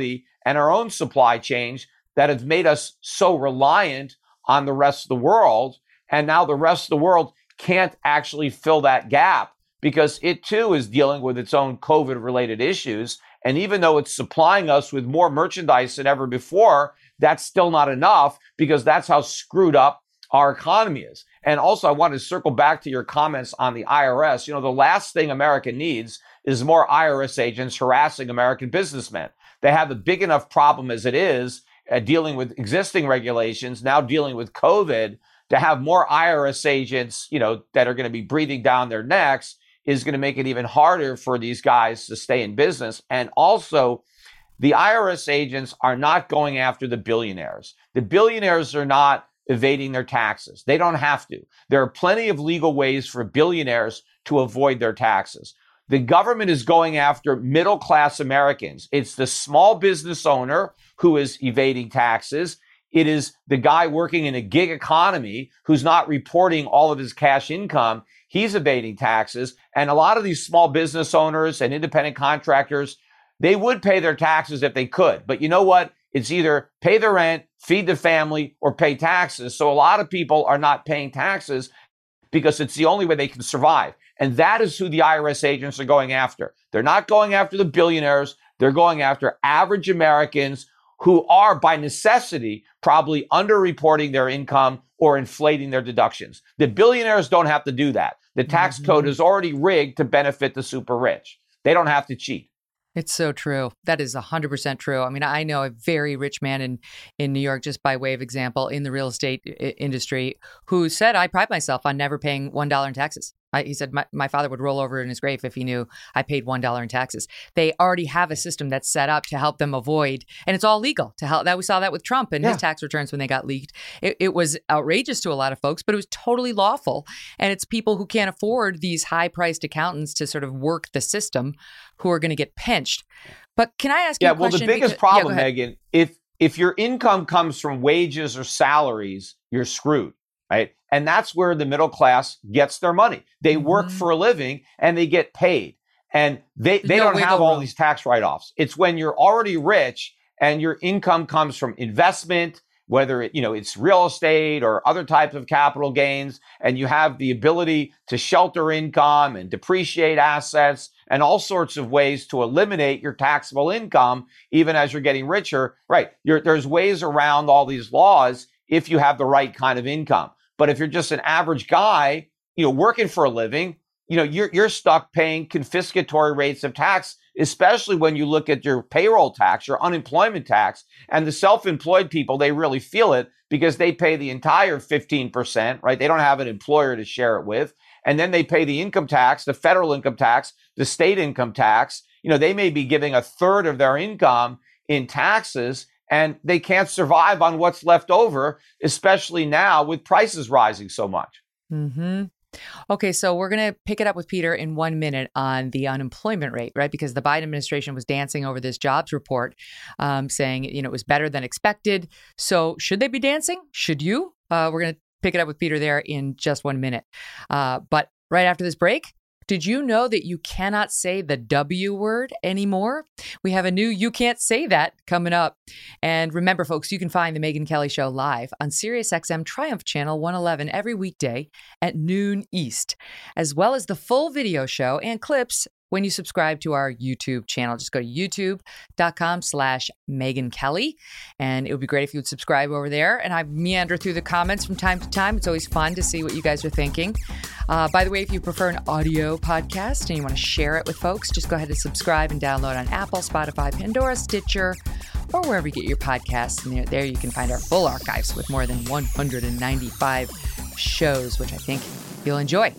Speaker 4: and our own supply chains that have made us so reliant on the rest of the world. And now the rest of the world can't actually fill that gap because it too is dealing with its own COVID-related issues. And even though it's supplying us with more merchandise than ever before, that's still not enough because that's how screwed up our economy is. And also, I want to circle back to your comments on the I R S. You know, the last thing America needs is more I R S agents harassing American businessmen. They have a big enough problem as it is, uh, dealing with existing regulations, now dealing with COVID. To have more I R S agents, you know, that are going to be breathing down their necks is going to make it even harder for these guys to stay in business. And also, the I R S agents are not going after the billionaires. The billionaires are not evading their taxes. They don't have to. There are plenty of legal ways for billionaires to avoid their taxes. The government is going after middle-class Americans. It's the small business owner who is evading taxes. It is the guy working in a gig economy who's not reporting all of his cash income. He's evading taxes. And a lot of these small business owners and independent contractors, they would pay their taxes if they could. But you know what? It's either pay the rent, feed the family, or pay taxes. So a lot of people are not paying taxes because it's the only way they can survive. And that is who the I R S agents are going after. They're not going after the billionaires. They're going after average Americans who are, by necessity, probably underreporting their income or inflating their deductions. The billionaires don't have to do that. The tax mm-hmm. code is already rigged to benefit the super rich. They don't have to cheat.
Speaker 3: It's so true. That is one hundred percent true. I mean, I know a very rich man in, in New York, just by way of example, in the real estate I- industry, who said, I pride myself on never paying one dollar in taxes. I, he said, my, my father would roll over in his grave if he knew I paid one dollar in taxes. They already have a system that's set up to help them avoid, and it's all legal to help. That we saw that with Trump and yeah. his tax returns when they got leaked. It, it was outrageous to a lot of folks, but it was totally lawful. And it's people who can't afford these high-priced accountants to sort of work the system who are going to get pinched. But can I ask you
Speaker 4: yeah,
Speaker 3: a question?
Speaker 4: Yeah, well, the biggest
Speaker 3: because,
Speaker 4: problem,
Speaker 3: yeah,
Speaker 4: Megyn, if if your income comes from wages or salaries, you're screwed. Right. And that's where the middle class gets their money. They mm-hmm. work for a living and they get paid. And they, they
Speaker 3: no
Speaker 4: don't have all
Speaker 3: room.
Speaker 4: these tax write-offs. It's when you're already rich and your income comes from investment, whether it, you know, it's real estate or other types of capital gains, and you have the ability to shelter income and depreciate assets and all sorts of ways to eliminate your taxable income, even as you're getting richer. Right. You're, there's ways around all these laws if you have the right kind of income. But if you're just an average guy, you know, working for a living, you know, you're you're stuck paying confiscatory rates of tax, especially when you look at your payroll tax, your unemployment tax, and the self-employed people, they really feel it because they pay the entire fifteen percent, right? They don't have an employer to share it with. And then they pay the income tax, the federal income tax, the state income tax. You know, they may be giving a third of their income in taxes, and they can't survive on what's left over, especially now with prices rising so much.
Speaker 3: Mm-hmm. Okay, so we're going to pick it up with Peter in one minute on the unemployment rate, right? Because the Biden administration was dancing over this jobs report, um, saying, you know, it was better than expected. So should they be dancing? Should you? Uh, we're going to pick it up with Peter there in just one minute. Uh, but right after this break, did you know that you cannot say the W word anymore? We have a new You Can't Say That coming up. And remember, folks, you can find The Megyn Kelly Show live on SiriusXM Triumph Channel one eleven every weekday at noon East, as well as the full video show and clips when you subscribe to our YouTube channel. Just go to youtube.com slash Megyn Kelly. And it would be great if you would subscribe over there. And I meander through the comments from time to time. It's always fun to see what you guys are thinking. Uh, by the way, if you prefer an audio podcast and you want to share it with folks, just go ahead and subscribe and download on Apple, Spotify, Pandora, Stitcher, or wherever you get your podcasts. And there, there you can find our full archives with more than one hundred ninety-five shows, which I think you'll enjoy.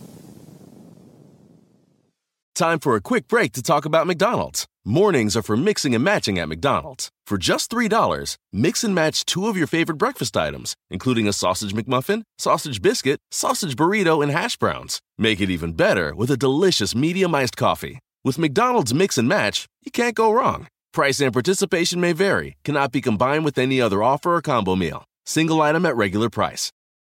Speaker 2: Time for a quick break to talk about McDonald's. Mornings are for mixing and matching at McDonald's. For just three dollars, mix and match two of your favorite breakfast items, including a sausage McMuffin, sausage biscuit, sausage burrito, and hash browns. Make it even better with a delicious medium iced coffee. With McDonald's Mix and Match, you can't go wrong. Price and participation may vary, cannot be combined with any other offer or combo meal. Single item at regular price.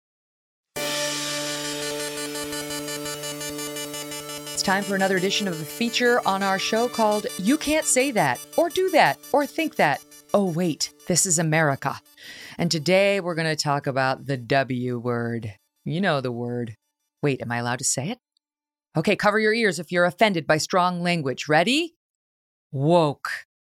Speaker 3: Time for another edition of the feature on our show called You Can't Say That, or Do That, or Think That, oh, wait, this is America. And today we're going to talk about the W word. You know the word. Wait, am I allowed to say it? Okay, cover your ears if you're offended by strong language. Ready? Woke.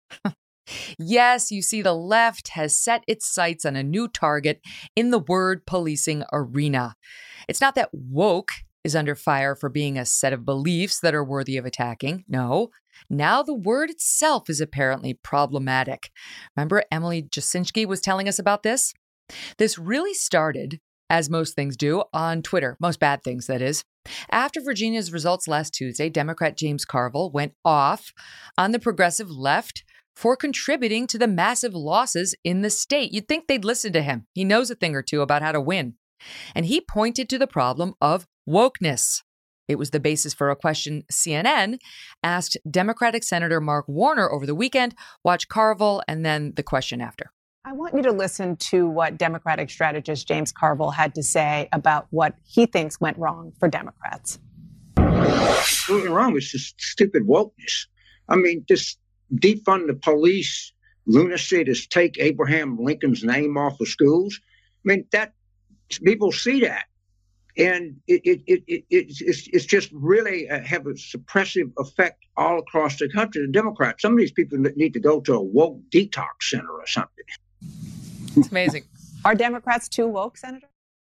Speaker 3: Yes, you see, the left has set its sights on a new target in the word policing arena. It's not that woke is under fire for being a set of beliefs that are worthy of attacking. No, now the word itself is apparently problematic. Remember Emily Jasinski was telling us about this? This really started, as most things do, on Twitter. Most bad things, that is. After Virginia's results last Tuesday, Democrat James Carville went off on the progressive left for contributing to the massive losses in the state. You'd think they'd listen to him. He knows a thing or two about how to win. And he pointed to the problem of wokeness. It was the basis for a question C N N asked Democratic Senator Mark Warner over the weekend. Watch Carville and then the question after.
Speaker 9: I want you to listen to what Democratic strategist James Carville had to say about what he thinks went wrong for Democrats.
Speaker 10: What's going wrong is just stupid wokeness. I mean, this defund the police lunacy, to take Abraham Lincoln's name off of schools. I mean, that people see that. And it, it, it, it, it's, it's just really uh, have a suppressive effect all across the country. The Democrats, some of these people need to go to a woke detox center or something.
Speaker 3: It's amazing.
Speaker 9: Are Democrats too woke, Senator?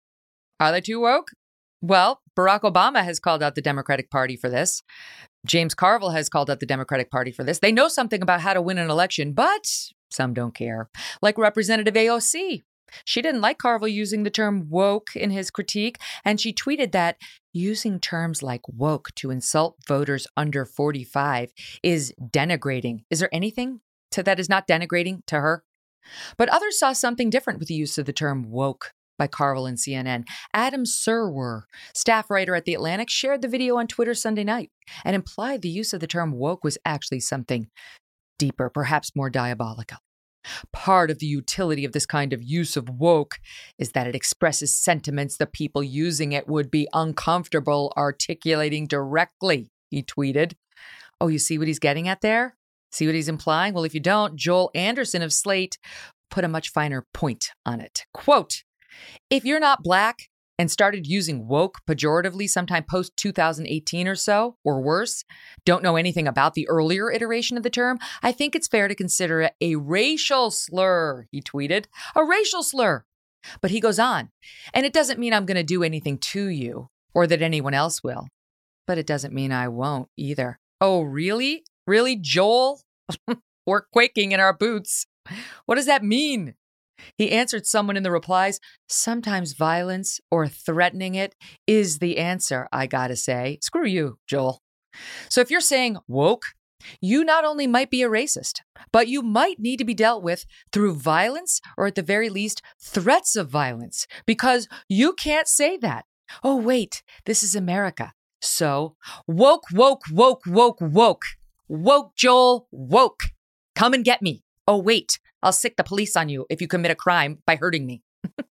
Speaker 3: Are they too woke? Well, Barack Obama has called out the Democratic Party for this. James Carville has called out the Democratic Party for this. They know something about how to win an election, but some don't care. Like Representative A O C. She didn't like Carville using the term woke in his critique, and she tweeted that using terms like woke to insult voters under forty-five is denigrating. Is there anything to that is not denigrating to her? But others saw something different with the use of the term woke by Carville and C N N. Adam Serwer, staff writer at The Atlantic, shared the video on Twitter Sunday night and implied the use of the term woke was actually something deeper, perhaps more diabolical. Part of the utility of this kind of use of woke is that it expresses sentiments the people using it would be uncomfortable articulating directly, he tweeted. Oh, you see what he's getting at there? See what he's implying? Well, if you don't, Joel Anderson of Slate put a much finer point on it. Quote, if you're not black and started using woke pejoratively sometime post two thousand eighteen or so, or worse, don't know anything about the earlier iteration of the term, I think it's fair to consider it a racial slur, he tweeted. A racial slur. But he goes on, and it doesn't mean I'm going to do anything to you or that anyone else will. But it doesn't mean I won't either. Oh, really? Really, Joel? We're quaking in our boots. What does that mean? He answered someone in the replies, sometimes violence or threatening it is the answer, I gotta say. Screw you, Joel. So if you're saying woke, you not only might be a racist, but you might need to be dealt with through violence or at the very least threats of violence because you can't say that. Oh, wait, this is America. So woke, woke, woke, woke, woke. Woke, Joel, woke. Come and get me. Oh, wait, I'll sick the police on you if you commit a crime by hurting me.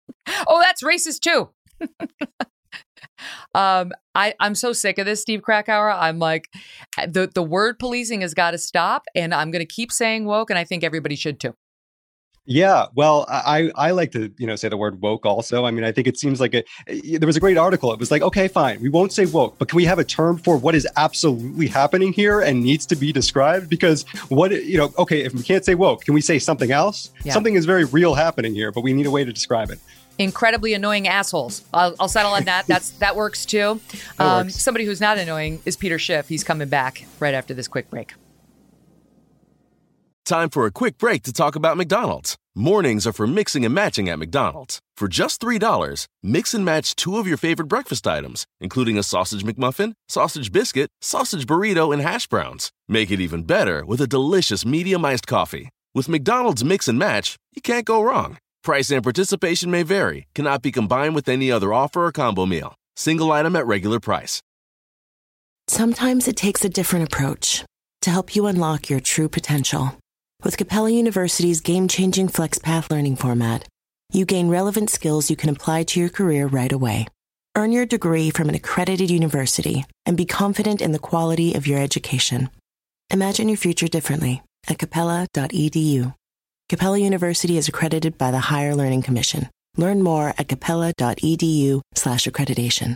Speaker 3: Oh, that's racist too. um, I, I'm so sick of this, Steve Krakauer. I'm like, the, the word policing has got to stop, and I'm going to keep saying woke, and I think everybody should too.
Speaker 11: Yeah, well, I, I like to, you know, say the word woke also. I mean, I think it seems like a, there was a great article. It was like, okay, fine, we won't say woke, but can we have a term for what is absolutely happening here and needs to be described? Because what, you know, okay, if we can't say woke, can we say something else? Yeah. Something is very real happening here, but we need a way to describe it.
Speaker 3: Incredibly annoying assholes. I'll, I'll settle on that. That's That works too.
Speaker 11: That
Speaker 3: um,
Speaker 11: works.
Speaker 3: Somebody who's not annoying is Peter Schiff. He's coming back right after this quick break.
Speaker 2: Time for a quick break to talk about McDonald's. Mornings are for mixing and matching at McDonald's. For just three dollars, mix and match two of your favorite breakfast items, including a sausage McMuffin, sausage biscuit, sausage burrito, and hash browns. Make it even better with a delicious medium iced coffee. With McDonald's Mix and Match, you can't go wrong. Price and participation may vary, cannot be combined with any other offer or combo meal. Single item at regular price.
Speaker 12: Sometimes it takes a different approach to help you unlock your true potential. With Capella University's game-changing FlexPath learning format, you gain relevant skills you can apply to your career right away. Earn your degree from an accredited university and be confident in the quality of your education. Imagine your future differently at capella dot e d u. Capella University is accredited by the Higher Learning Commission. Learn more at capella.edu slash accreditation.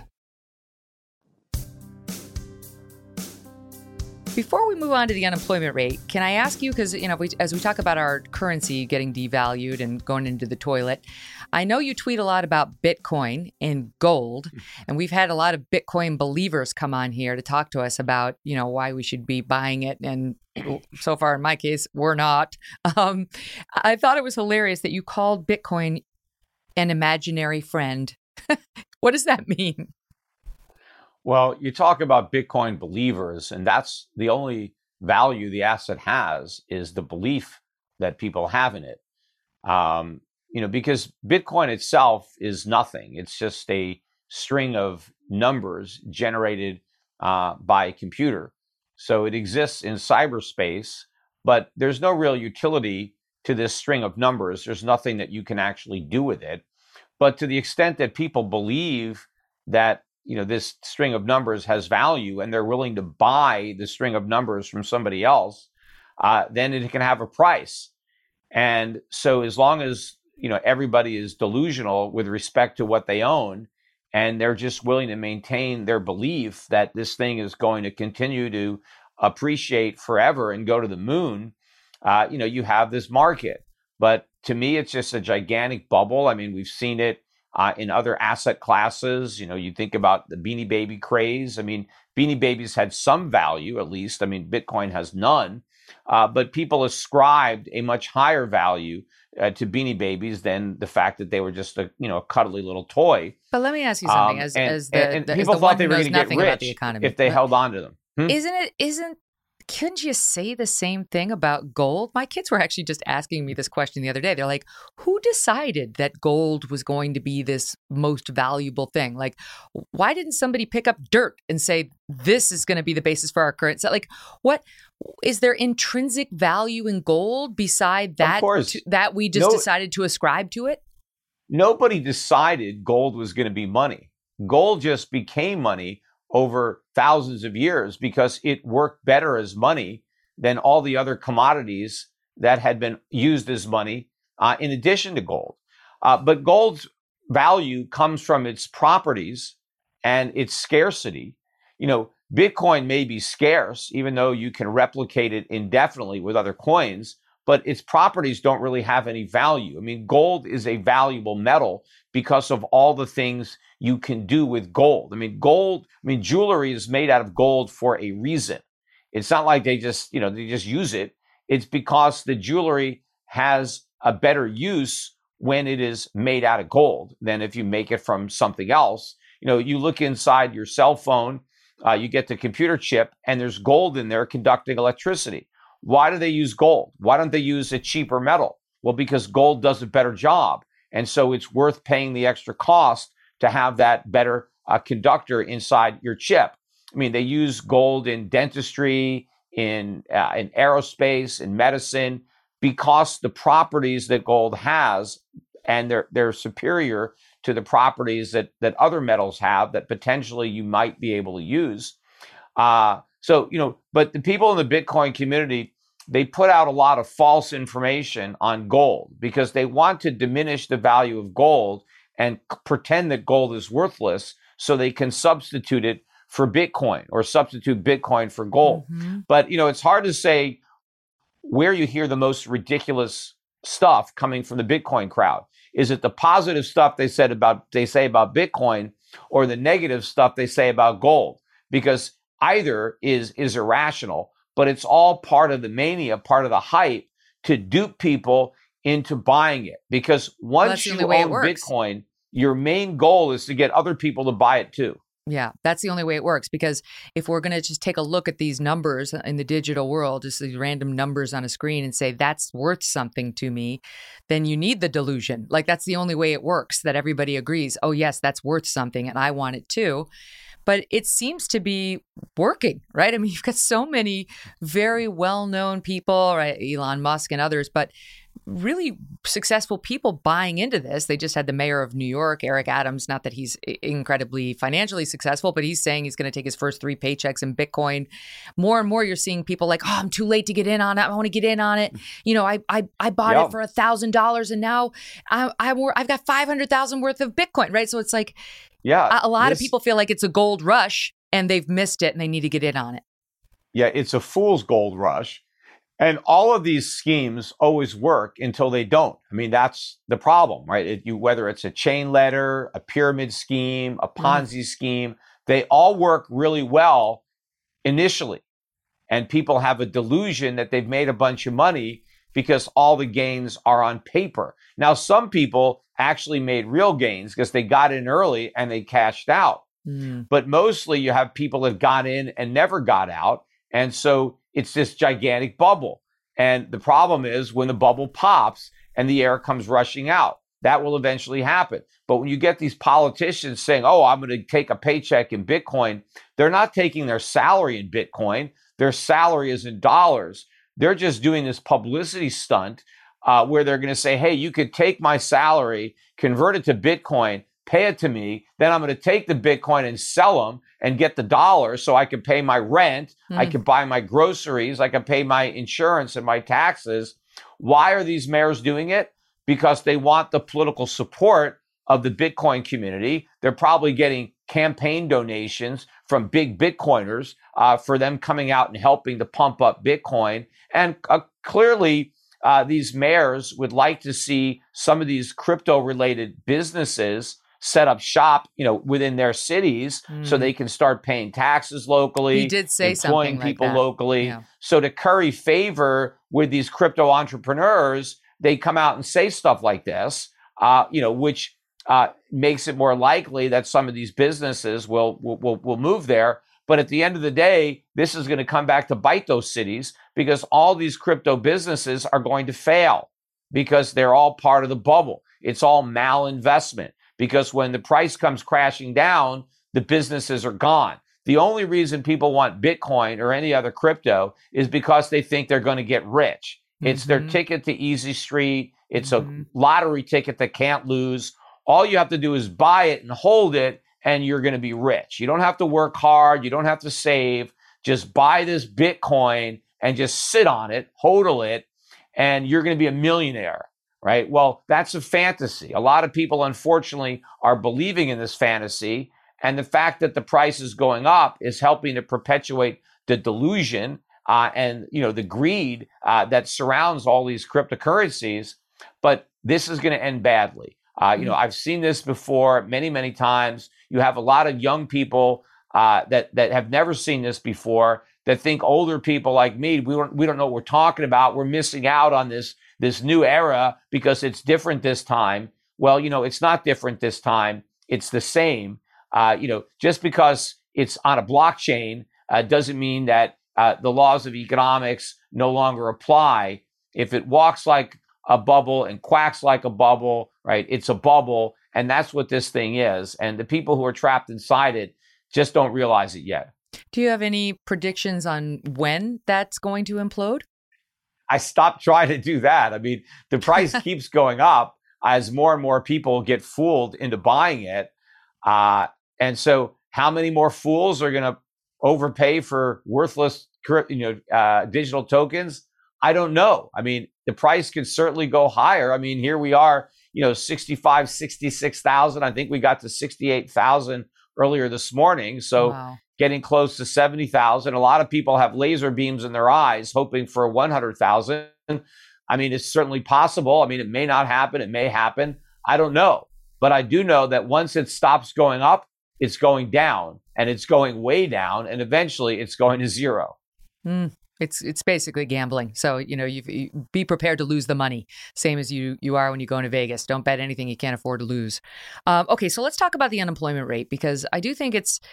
Speaker 3: Before we move on to the unemployment rate, can I ask you, because, you know, we, as we talk about our currency getting devalued and going into the toilet, I know you tweet a lot about Bitcoin and gold, and we've had a lot of Bitcoin believers come on here to talk to us about, you know, why we should be buying it. And so far, in my case, we're not. Um, I thought it was hilarious that you called Bitcoin an imaginary friend. What does that mean?
Speaker 4: Well, you talk about Bitcoin believers, and that's the only value the asset has is the belief that people have in it. Um, you know, because Bitcoin itself is nothing. It's just a string of numbers generated uh, by a computer. So it exists in cyberspace, but there's no real utility to this string of numbers. There's nothing that you can actually do with it. But to the extent that people believe that, you know, this string of numbers has value and they're willing to buy the string of numbers from somebody else, uh, then it can have a price. And so as long as, you know, everybody is delusional with respect to what they own, and they're just willing to maintain their belief that this thing is going to continue to appreciate forever and go to the moon, uh, you know, you have this market. But to me, it's just a gigantic bubble. I mean, we've seen it Uh, in other asset classes. You know, you think about the Beanie Baby craze. I mean, Beanie Babies had some value, at least. I mean, Bitcoin has none. Uh, but people ascribed a much higher value uh, to Beanie Babies than the fact that they were just a, you know, a cuddly little toy.
Speaker 3: But let me ask you something.
Speaker 4: Um,
Speaker 3: as
Speaker 4: and,
Speaker 3: as the,
Speaker 4: and, and
Speaker 3: the,
Speaker 4: people
Speaker 3: as the
Speaker 4: thought
Speaker 3: one
Speaker 4: they
Speaker 3: who
Speaker 4: were
Speaker 3: knows
Speaker 4: going to get
Speaker 3: nothing about the
Speaker 4: rich
Speaker 3: economy,
Speaker 4: if they
Speaker 3: What?
Speaker 4: held on to them. Hmm?
Speaker 3: Isn't it? Isn't? Couldn't you say the same thing about gold? My kids were actually just asking me this question the other day. They're like, who decided that gold was going to be this most valuable thing? Like, why didn't somebody pick up dirt and say, this is going to be the basis for our currency? Like, what is there intrinsic value in gold beside that,
Speaker 4: Of course.
Speaker 3: to, that we just
Speaker 4: No-
Speaker 3: decided to ascribe to it?
Speaker 4: Nobody decided gold was going to be money. Gold just became money over thousands of years because it worked better as money than all the other commodities that had been used as money uh, in addition to gold. Uh, but gold's value comes from its properties and its scarcity. You know, Bitcoin may be scarce, even though you can replicate it indefinitely with other coins, but its properties don't really have any value. I mean, gold is a valuable metal because of all the things you can do with gold. I mean, gold, I mean, jewelry is made out of gold for a reason. It's not like they just, you know, they just use it. It's because the jewelry has a better use when it is made out of gold than if you make it from something else. You know, you look inside your cell phone, uh, you get the computer chip, and there's gold in there conducting electricity. Why do they use gold? Why don't they use a cheaper metal? Well, because gold does a better job. And so it's worth paying the extra cost to have that better uh, conductor inside your chip. I mean, they use gold in dentistry, in, uh, in aerospace, in medicine, because the properties that gold has, and they're, they're superior to the properties that, that other metals have that potentially you might be able to use. Uh, so, you know, but the people in the Bitcoin community, they put out a lot of false information on gold because they want to diminish the value of gold and c- pretend that gold is worthless so they can substitute it for Bitcoin or substitute Bitcoin for gold.
Speaker 3: Mm-hmm.
Speaker 4: But, you know, it's hard to say where you hear the most ridiculous stuff coming from the Bitcoin crowd. Is it the positive stuff they said about they say about Bitcoin or the negative stuff they say about gold? Because either is is irrational, but it's all part of the mania, part of the hype to dupe people into buying it. Because
Speaker 3: Well,
Speaker 4: once
Speaker 3: that's the
Speaker 4: you
Speaker 3: only way it
Speaker 4: own
Speaker 3: works.
Speaker 4: Bitcoin, your main goal is to get other people to buy it too.
Speaker 3: Yeah, that's the only way it works. Because if we're going to just take a look at these numbers in the digital world, just these random numbers on a screen and say that's worth something to me, then you need the delusion. Like that's the only way it works, that everybody agrees, oh, yes, that's worth something and I want it too. But it seems to be working, right? I mean, you've got so many very well-known people, right? Elon Musk and others, but really successful people buying into this. They just had the mayor of New York, Eric Adams, not that he's incredibly financially successful, but he's saying he's going to take his first three paychecks in Bitcoin. More and more, you're seeing people like, oh, I'm too late to get in on it. I want to get in on it. You know, I I, I bought yep. it for a thousand dollars and now I, I, I've got five hundred thousand worth of Bitcoin, right? So it's like,
Speaker 4: yeah,
Speaker 3: a, a lot
Speaker 4: this,
Speaker 3: of people feel like it's a gold rush and they've missed it and they need to get in on it.
Speaker 4: Yeah, it's a fool's gold rush. And all of these schemes always work until they don't. I mean, that's the problem, right? It, you, whether it's a chain letter, a pyramid scheme, a Ponzi mm. scheme, they all work really well initially. And people have a delusion that they've made a bunch of money because all the gains are on paper. Now, some people actually made real gains because they got in early and they cashed out. Mm. But mostly you have people that got in and never got out. And so it's this gigantic bubble. And the problem is when the bubble pops and the air comes rushing out, that will eventually happen. But when you get these politicians saying, oh, I'm going to take a paycheck in Bitcoin, they're not taking their salary in Bitcoin. Their salary is in dollars. They're just doing this publicity stunt uh, where they're going to say, hey, you could take my salary, convert it to Bitcoin, pay it to me, then I'm going to take the Bitcoin and sell them and get the dollars so I can pay my rent, mm. I can buy my groceries, I can pay my insurance and my taxes. Why are these mayors doing it? Because they want the political support of the Bitcoin community. They're probably getting campaign donations from big Bitcoiners uh, for them coming out and helping to pump up Bitcoin. And uh, clearly, uh, these mayors would like to see some of these crypto-related businesses set up shop, you know, within their cities mm. so they can start paying taxes locally.
Speaker 3: He did say
Speaker 4: employing
Speaker 3: something
Speaker 4: people
Speaker 3: like that.
Speaker 4: locally.
Speaker 3: Yeah.
Speaker 4: So to curry favor with these crypto entrepreneurs, they come out and say stuff like this, uh, you know, which uh, makes it more likely that some of these businesses will, will will will move there. But at the end of the day, this is going to come back to bite those cities because all these crypto businesses are going to fail because they're all part of the bubble. It's all malinvestment. Because when the price comes crashing down, the businesses are gone. The only reason people want Bitcoin or any other crypto is because they think they're going to get rich. Mm-hmm. It's their ticket to Easy Street. It's mm-hmm. a lottery ticket that can't lose. All you have to do is buy it and hold it, and you're going to be rich. You don't have to work hard. You don't have to save. Just buy this Bitcoin and just sit on it, hodl it, and you're going to be a millionaire. Right? Well, that's a fantasy. A lot of people, unfortunately, are believing in this fantasy. And the fact that the price is going up is helping to perpetuate the delusion uh, and, you know, the greed uh, that surrounds all these cryptocurrencies. But this is going to end badly. Uh, you mm-hmm. know, I've seen this before many, many times. You have a lot of young people uh, that, that have never seen this before that think older people like me, we don't, we don't know what we're talking about. We're missing out on this this new era because it's different this time. Well, you know, it's not different this time. It's the same. Uh, you know, just because it's on a blockchain uh, doesn't mean that uh, the laws of economics no longer apply. If it walks like a bubble and quacks like a bubble, right, it's a bubble. And that's what this thing is. And the people who are trapped inside it just don't realize it yet.
Speaker 3: Do you have any predictions on when that's going to implode?
Speaker 4: I stopped trying to do that. I mean, the price keeps going up as more and more people get fooled into buying it. Uh, and so how many more fools are going to overpay for worthless you know, uh, digital tokens? I don't know. I mean, the price could certainly go higher. I mean, here we are, you know, sixty-five, sixty-six thousand. I think we got to sixty-eight thousand earlier this morning. So wow. Getting close to seventy thousand. A lot of people have laser beams in their eyes hoping for one hundred thousand. I mean, it's certainly possible. I mean, it may not happen. It may happen. I don't know. But I do know that once it stops going up, it's going down, and it's going way down, and eventually it's going to zero.
Speaker 3: Mm, it's it's basically gambling. So, you know, you've, you be prepared to lose the money, same as you you are when you go into Vegas. Don't bet anything you can't afford to lose. Um, okay, so let's talk about the unemployment rate, because I do think it's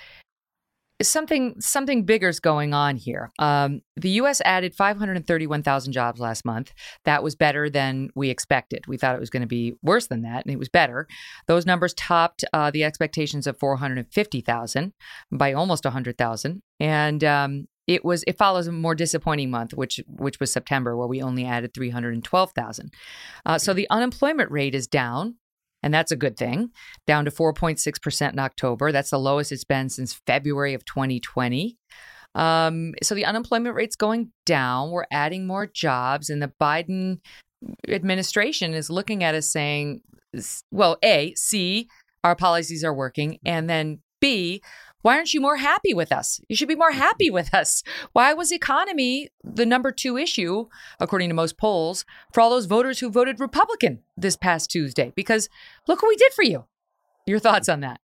Speaker 3: Something something bigger is going on here. Um, the U S added five hundred thirty-one thousand jobs last month. That was better than we expected. We thought it was going to be worse than that, and it was better. Those numbers topped uh, the expectations of four hundred fifty thousand by almost one hundred thousand. And um, it was it follows a more disappointing month, which which was September, where we only added three hundred twelve thousand. Uh, so the unemployment rate is down, and that's a good thing, down to four point six percent in October. That's the lowest it's been since February of twenty twenty. Um, so the unemployment rate's going down. We're adding more jobs, and the Biden administration is looking at us saying, well, A, C, our policies are working, and then B, why aren't you more happy with us? You should be more happy with us. Why was economy the number two issue, according to most polls, for all those voters who voted Republican this past Tuesday? Because look what we did for you. Your thoughts on that?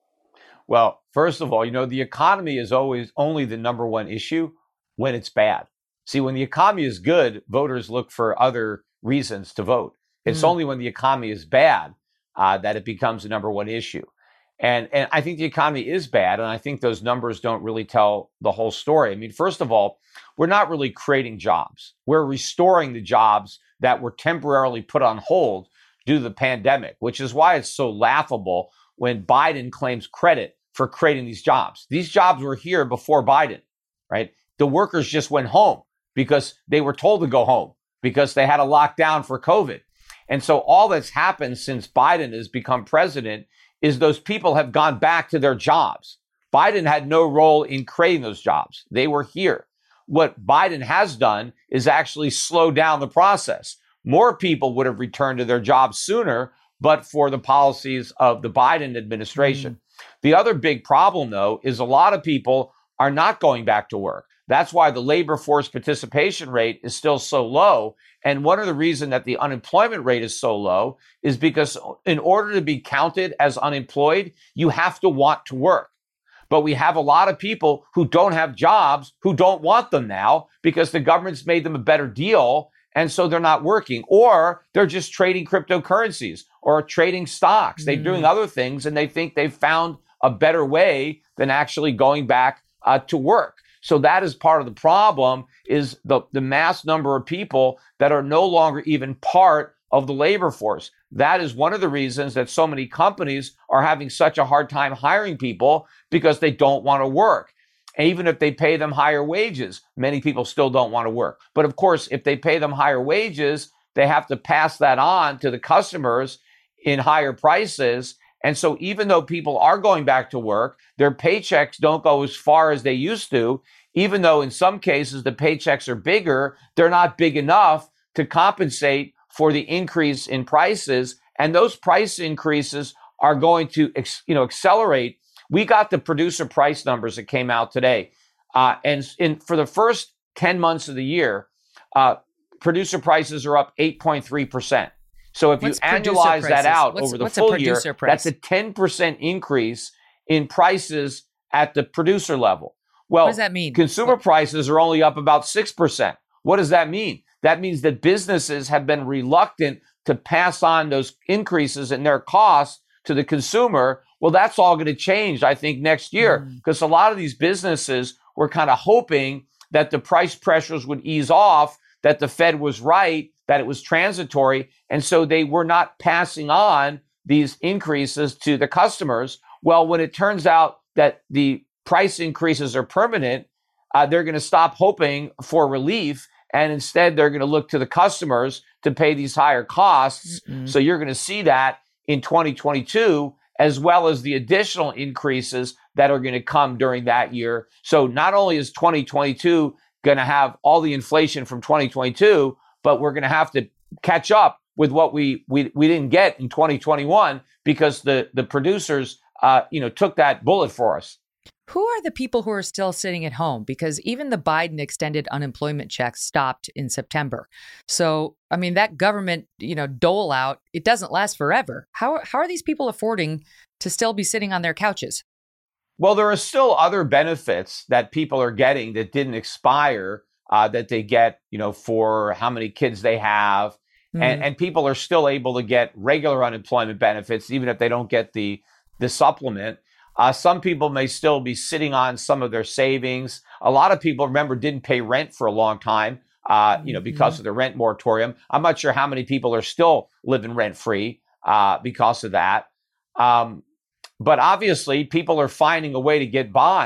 Speaker 4: Well, first of all, you know, the economy is always only the number one issue when it's bad. See, when the economy is good, voters look for other reasons to vote. It's mm. only when the economy is bad uh, that it becomes the number one issue. And and I think the economy is bad, and I think those numbers don't really tell the whole story. I mean, first of all, we're not really creating jobs. We're restoring the jobs that were temporarily put on hold due to the pandemic, which is why it's so laughable when Biden claims credit for creating these jobs. These jobs were here before Biden, right? The workers just went home because they were told to go home because they had a lockdown for COVID. And so all that's happened since Biden has become president is those people have gone back to their jobs. Biden had no role in creating those jobs. They were here. What Biden has done is actually slow down the process. More people would have returned to their jobs sooner, but for the policies of the Biden administration. Mm-hmm. The other big problem, though, is a lot of people are not going back to work. That's why the labor force participation rate is still so low. And one of the reasons that the unemployment rate is so low is because in order to be counted as unemployed, you have to want to work. But we have a lot of people who don't have jobs who don't want them now because the government's made them a better deal. And so they're not working, or they're just trading cryptocurrencies or trading stocks. Mm. They're doing other things and they think they've found a better way than actually going back uh, to work. So that is part of the problem, is the, the mass number of people that are no longer even part of the labor force. That is one of the reasons that so many companies are having such a hard time hiring people, because they don't want to work. And even if they pay them higher wages, many people still don't want to work. But of course, if they pay them higher wages, they have to pass that on to the customers in higher prices. And so even though people are going back to work, their paychecks don't go as far as they used to. Even though in some cases the paychecks are bigger, they're not big enough to compensate for the increase in prices. And those price increases are going to, you know, accelerate. We got the producer price numbers that came out today. Uh, and in, for the first ten months of the year, uh, producer prices are up eight point three percent. So if what's you annualize that out what's, over the full year, price? That's a ten percent increase in prices at the producer level. Well,
Speaker 3: what does that mean?
Speaker 4: Consumer what? prices are only up about six percent. What does that mean? That means that businesses have been reluctant to pass on those increases in their costs to the consumer. Well, that's all going to change, I think, next year, because mm. a lot of these businesses were kind of hoping that the price pressures would ease off, that the Fed was right, that it was transitory. And so they were not passing on these increases to the customers. Well, when it turns out that the price increases are permanent, uh, they're going to stop hoping for relief. And instead, they're going to look to the customers to pay these higher costs. Mm-hmm. So you're going to see that in twenty twenty-two, as well as the additional increases that are going to come during that year. So not only is twenty twenty-two going to have all the inflation from twenty twenty-two, but we're going to have to catch up with what we we, we didn't get in twenty twenty-one, because the, the producers uh, you know, took that bullet for us.
Speaker 3: Who are the people who are still sitting at home? Because even the Biden extended unemployment checks stopped in September. So, I mean, that government, you know, dole out, it doesn't last forever. How, how are these people affording to still be sitting on their couches?
Speaker 4: Well, there are still other benefits that people are getting that didn't expire, uh, that they get, you know, for how many kids they have. Mm-hmm. And, and people are still able to get regular unemployment benefits, even if they don't get the, the supplement. Uh, some people may still be sitting on some of their savings. A lot of people, remember, didn't pay rent for a long time, uh, you know, because mm-hmm. of the rent moratorium. I'm not sure how many people are still living rent-free uh, because of that. Um, but obviously, people are finding a way to get by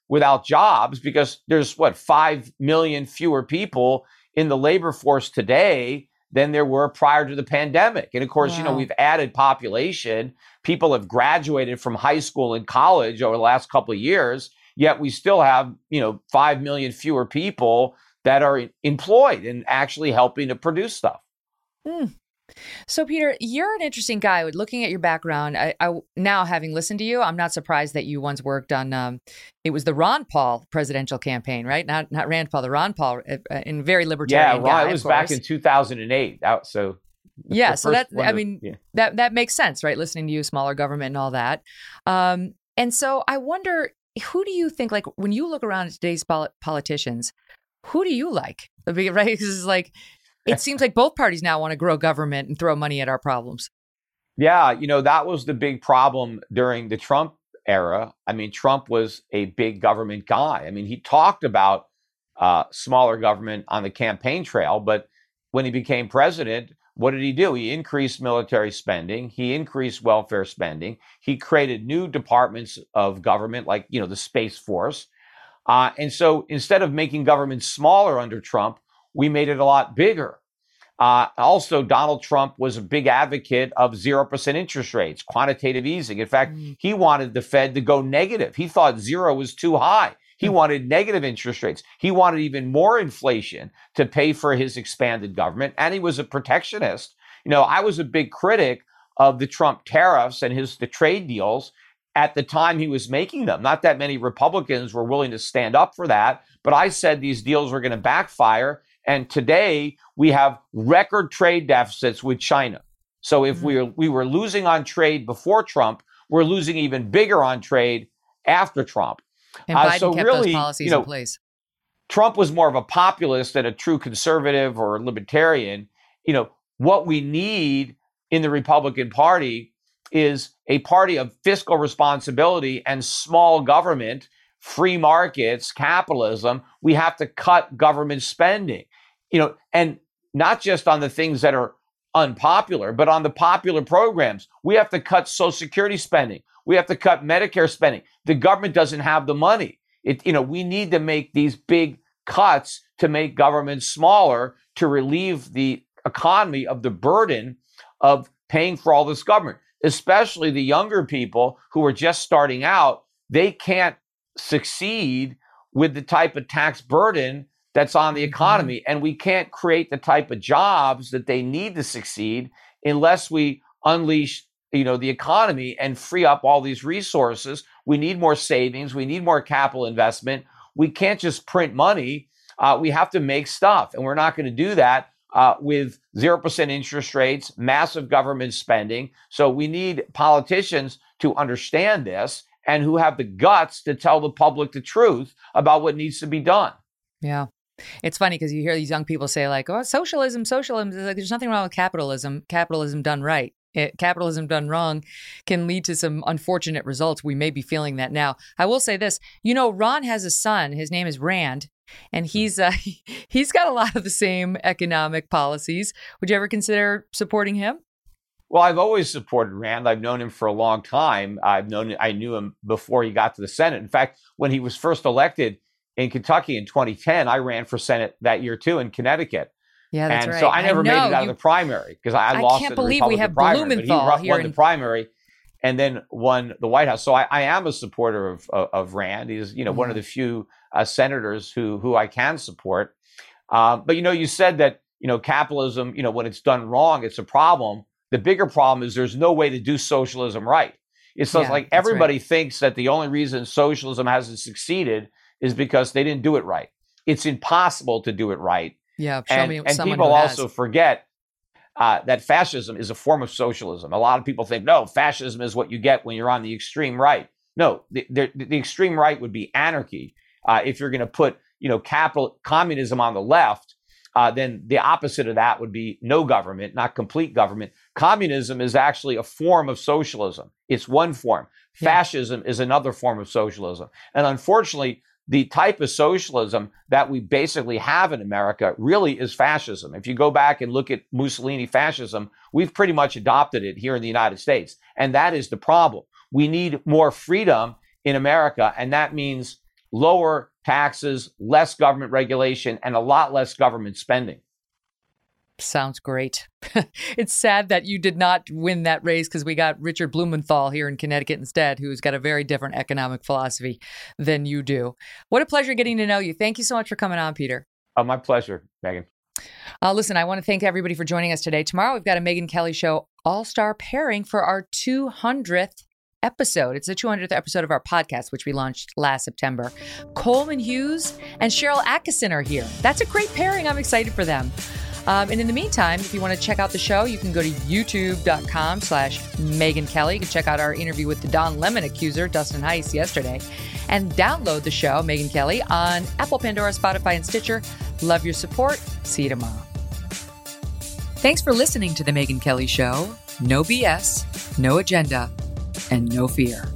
Speaker 4: without jobs because there's what, five million fewer people in the labor force today than there were prior to the pandemic. And of course, wow. you know, we've added population. People have graduated from high school and college over the last couple of years, yet we still have, you know, five million fewer people that are employed and actually helping to produce stuff.
Speaker 3: Mm. So, Peter, you're an interesting guy. Looking at your background, I, I now having listened to you, I'm not surprised that you once worked on. Um, it was the Ron Paul presidential campaign, right? Not not Rand Paul, the Ron Paul, uh, in very libertarian.
Speaker 4: Yeah, Ron.
Speaker 3: Guy,
Speaker 4: it was back in two thousand eight. That, so
Speaker 3: yeah, so that I
Speaker 4: of,
Speaker 3: mean
Speaker 4: yeah.
Speaker 3: that that makes sense, right? Listening to you, smaller government and all that. Um, and so I wonder, who do you think, like when you look around at today's pol- politicians, who do you like? Right? Because it's like. It seems like both parties now want to grow government and throw money at our problems.
Speaker 4: Yeah, you know, that was the big problem during the Trump era. I mean, Trump was a big government guy. I mean, he talked about uh, smaller government on the campaign trail, but when he became president, what did he do? He increased military spending. He increased welfare spending. He created new departments of government, like, you know, the Space Force. Uh, and so instead of making government smaller under Trump, we made it a lot bigger. Uh, also, Donald Trump was a big advocate of zero percent interest rates, quantitative easing. In fact, mm. he wanted the Fed to go negative. He thought zero was too high. He mm. wanted negative interest rates. He wanted even more inflation to pay for his expanded government. And he was a protectionist. You know, I was a big critic of the Trump tariffs and his the trade deals at the time he was making them. Not that many Republicans were willing to stand up for that, but I said these deals were going to backfire. And today we have record trade deficits with China. So if mm-hmm. we, were, we were losing on trade before Trump, we're losing even bigger on trade after Trump.
Speaker 3: And Biden
Speaker 4: uh, so
Speaker 3: kept
Speaker 4: really,
Speaker 3: those policies
Speaker 4: you know,
Speaker 3: in place.
Speaker 4: Trump was more of a populist than a true conservative or libertarian. You know, what we need in the Republican Party is a party of fiscal responsibility and small government, free markets, capitalism. We have to cut government spending. You know, and not just on the things that are unpopular, but on the popular programs. We have to cut Social Security spending. We have to cut Medicare spending. The government doesn't have the money. It, you know, we need to make these big cuts to make government smaller to relieve the economy of the burden of paying for all this government, especially the younger people who are just starting out. They can't succeed with the type of tax burden that's on the economy. And we can't create the type of jobs that they need to succeed unless we unleash, you know, the economy and free up all these resources. We need more savings. We need more capital investment. We can't just print money. Uh, we have to make stuff. And we're not going to do that uh, with zero percent interest rates, massive government spending. So we need politicians to understand this and who have the guts to tell the public the truth about what needs to be done.
Speaker 3: Yeah. It's funny because you hear these young people say like, oh, socialism, socialism. Like, there's nothing wrong with capitalism. Capitalism done right. It, capitalism done wrong can lead to some unfortunate results. We may be feeling that now. I will say this. You know, Ron has a son. His name is Rand. And he's uh, he's got a lot of the same economic policies. Would you ever consider supporting him?
Speaker 4: Well, I've always supported Rand. I've known him for a long time. I've known I knew him before he got to the Senate. In fact, when he was first elected in Kentucky in twenty ten, I ran for Senate that year, too, in Connecticut.
Speaker 3: Yeah, that's
Speaker 4: and
Speaker 3: right.
Speaker 4: so I never
Speaker 3: I
Speaker 4: made it out
Speaker 3: you,
Speaker 4: of the primary because I, I lost
Speaker 3: can't
Speaker 4: in the
Speaker 3: believe
Speaker 4: Republican
Speaker 3: we have
Speaker 4: primary.
Speaker 3: Blumenthal
Speaker 4: but he
Speaker 3: here
Speaker 4: won
Speaker 3: in-
Speaker 4: the primary and then won the White House. So I, I am a supporter of, of, of Rand. He's, you know, mm-hmm. one of the few uh, senators who who I can support. Uh, but, you know, you said that, you know, capitalism, you know, when it's done wrong, it's a problem. The bigger problem is there's no way to do socialism right. It's yeah, like everybody right. thinks that the only reason socialism hasn't succeeded is because they didn't do it right. It's impossible to do it right.
Speaker 3: Yeah, show
Speaker 4: and,
Speaker 3: me
Speaker 4: and
Speaker 3: someone
Speaker 4: people
Speaker 3: who
Speaker 4: also
Speaker 3: has.
Speaker 4: forget uh, that fascism is a form of socialism. A lot of people think, no, fascism is what you get when you're on the extreme right. No, the, the, the extreme right would be anarchy. Uh, if you're going to put, you know, capital communism on the left, uh, then the opposite of that would be no government, not complete government. Communism is actually a form of socialism. It's one form. Yeah. Fascism is another form of socialism. And unfortunately, the type of socialism that we basically have in America really is fascism. If you go back and look at Mussolini fascism, we've pretty much adopted it here in the United States. And that is the problem. We need more freedom in America. And that means lower taxes, less government regulation, and a lot less government spending.
Speaker 3: Sounds great. It's sad that you did not win that race because we got Richard Blumenthal here in Connecticut instead, who's got a very different economic philosophy than you do. What a pleasure getting to know you. Thank you so much for coming on, Peter.
Speaker 4: Oh, my pleasure, Megyn.
Speaker 3: Uh, listen, I want to thank everybody for joining us today. Tomorrow, we've got a Megyn Kelly Show all-star pairing for our two hundredth episode. It's the two hundredth episode of our podcast, which we launched last September. Coleman Hughes and Cheryl Atkinson are here. That's a great pairing. I'm excited for them. Um, and in the meantime, if you want to check out the show, you can go to youtube.com slash Megyn Kelly. You can check out our interview with the Don Lemon accuser, Dustin Heiss, yesterday. And download the show, Megyn Kelly, on Apple, Pandora, Spotify, and Stitcher. Love your support. See you tomorrow. Thanks for listening to The Megyn Kelly Show. No B S, no agenda, and no fear.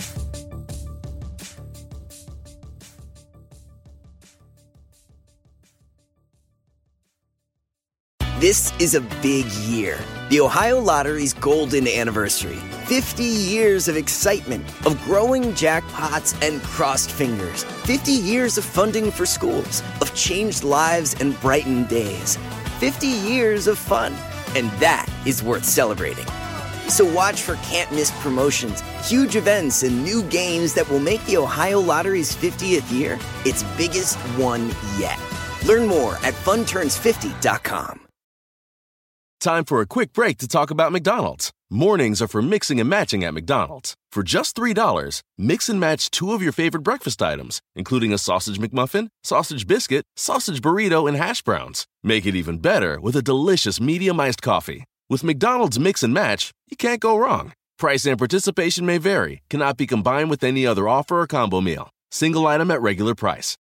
Speaker 1: This is a big year. The Ohio Lottery's golden anniversary. fifty years of excitement, of growing jackpots and crossed fingers. fifty years of funding for schools, of changed lives and brightened days. fifty years of fun. And that is worth celebrating. So watch for can't-miss promotions, huge events, and new games that will make the Ohio Lottery's fiftieth year its biggest one yet. Learn more at fun turns fifty dot com.
Speaker 2: Time for a quick break to talk about McDonald's. Mornings are for mixing and matching at McDonald's. For just three dollars, mix and match two of your favorite breakfast items, including a sausage McMuffin, sausage biscuit, sausage burrito, and hash browns. Make it even better with a delicious medium iced coffee. With McDonald's Mix and Match, you can't go wrong. Price and participation may vary, cannot be combined with any other offer or combo meal. Single item at regular price.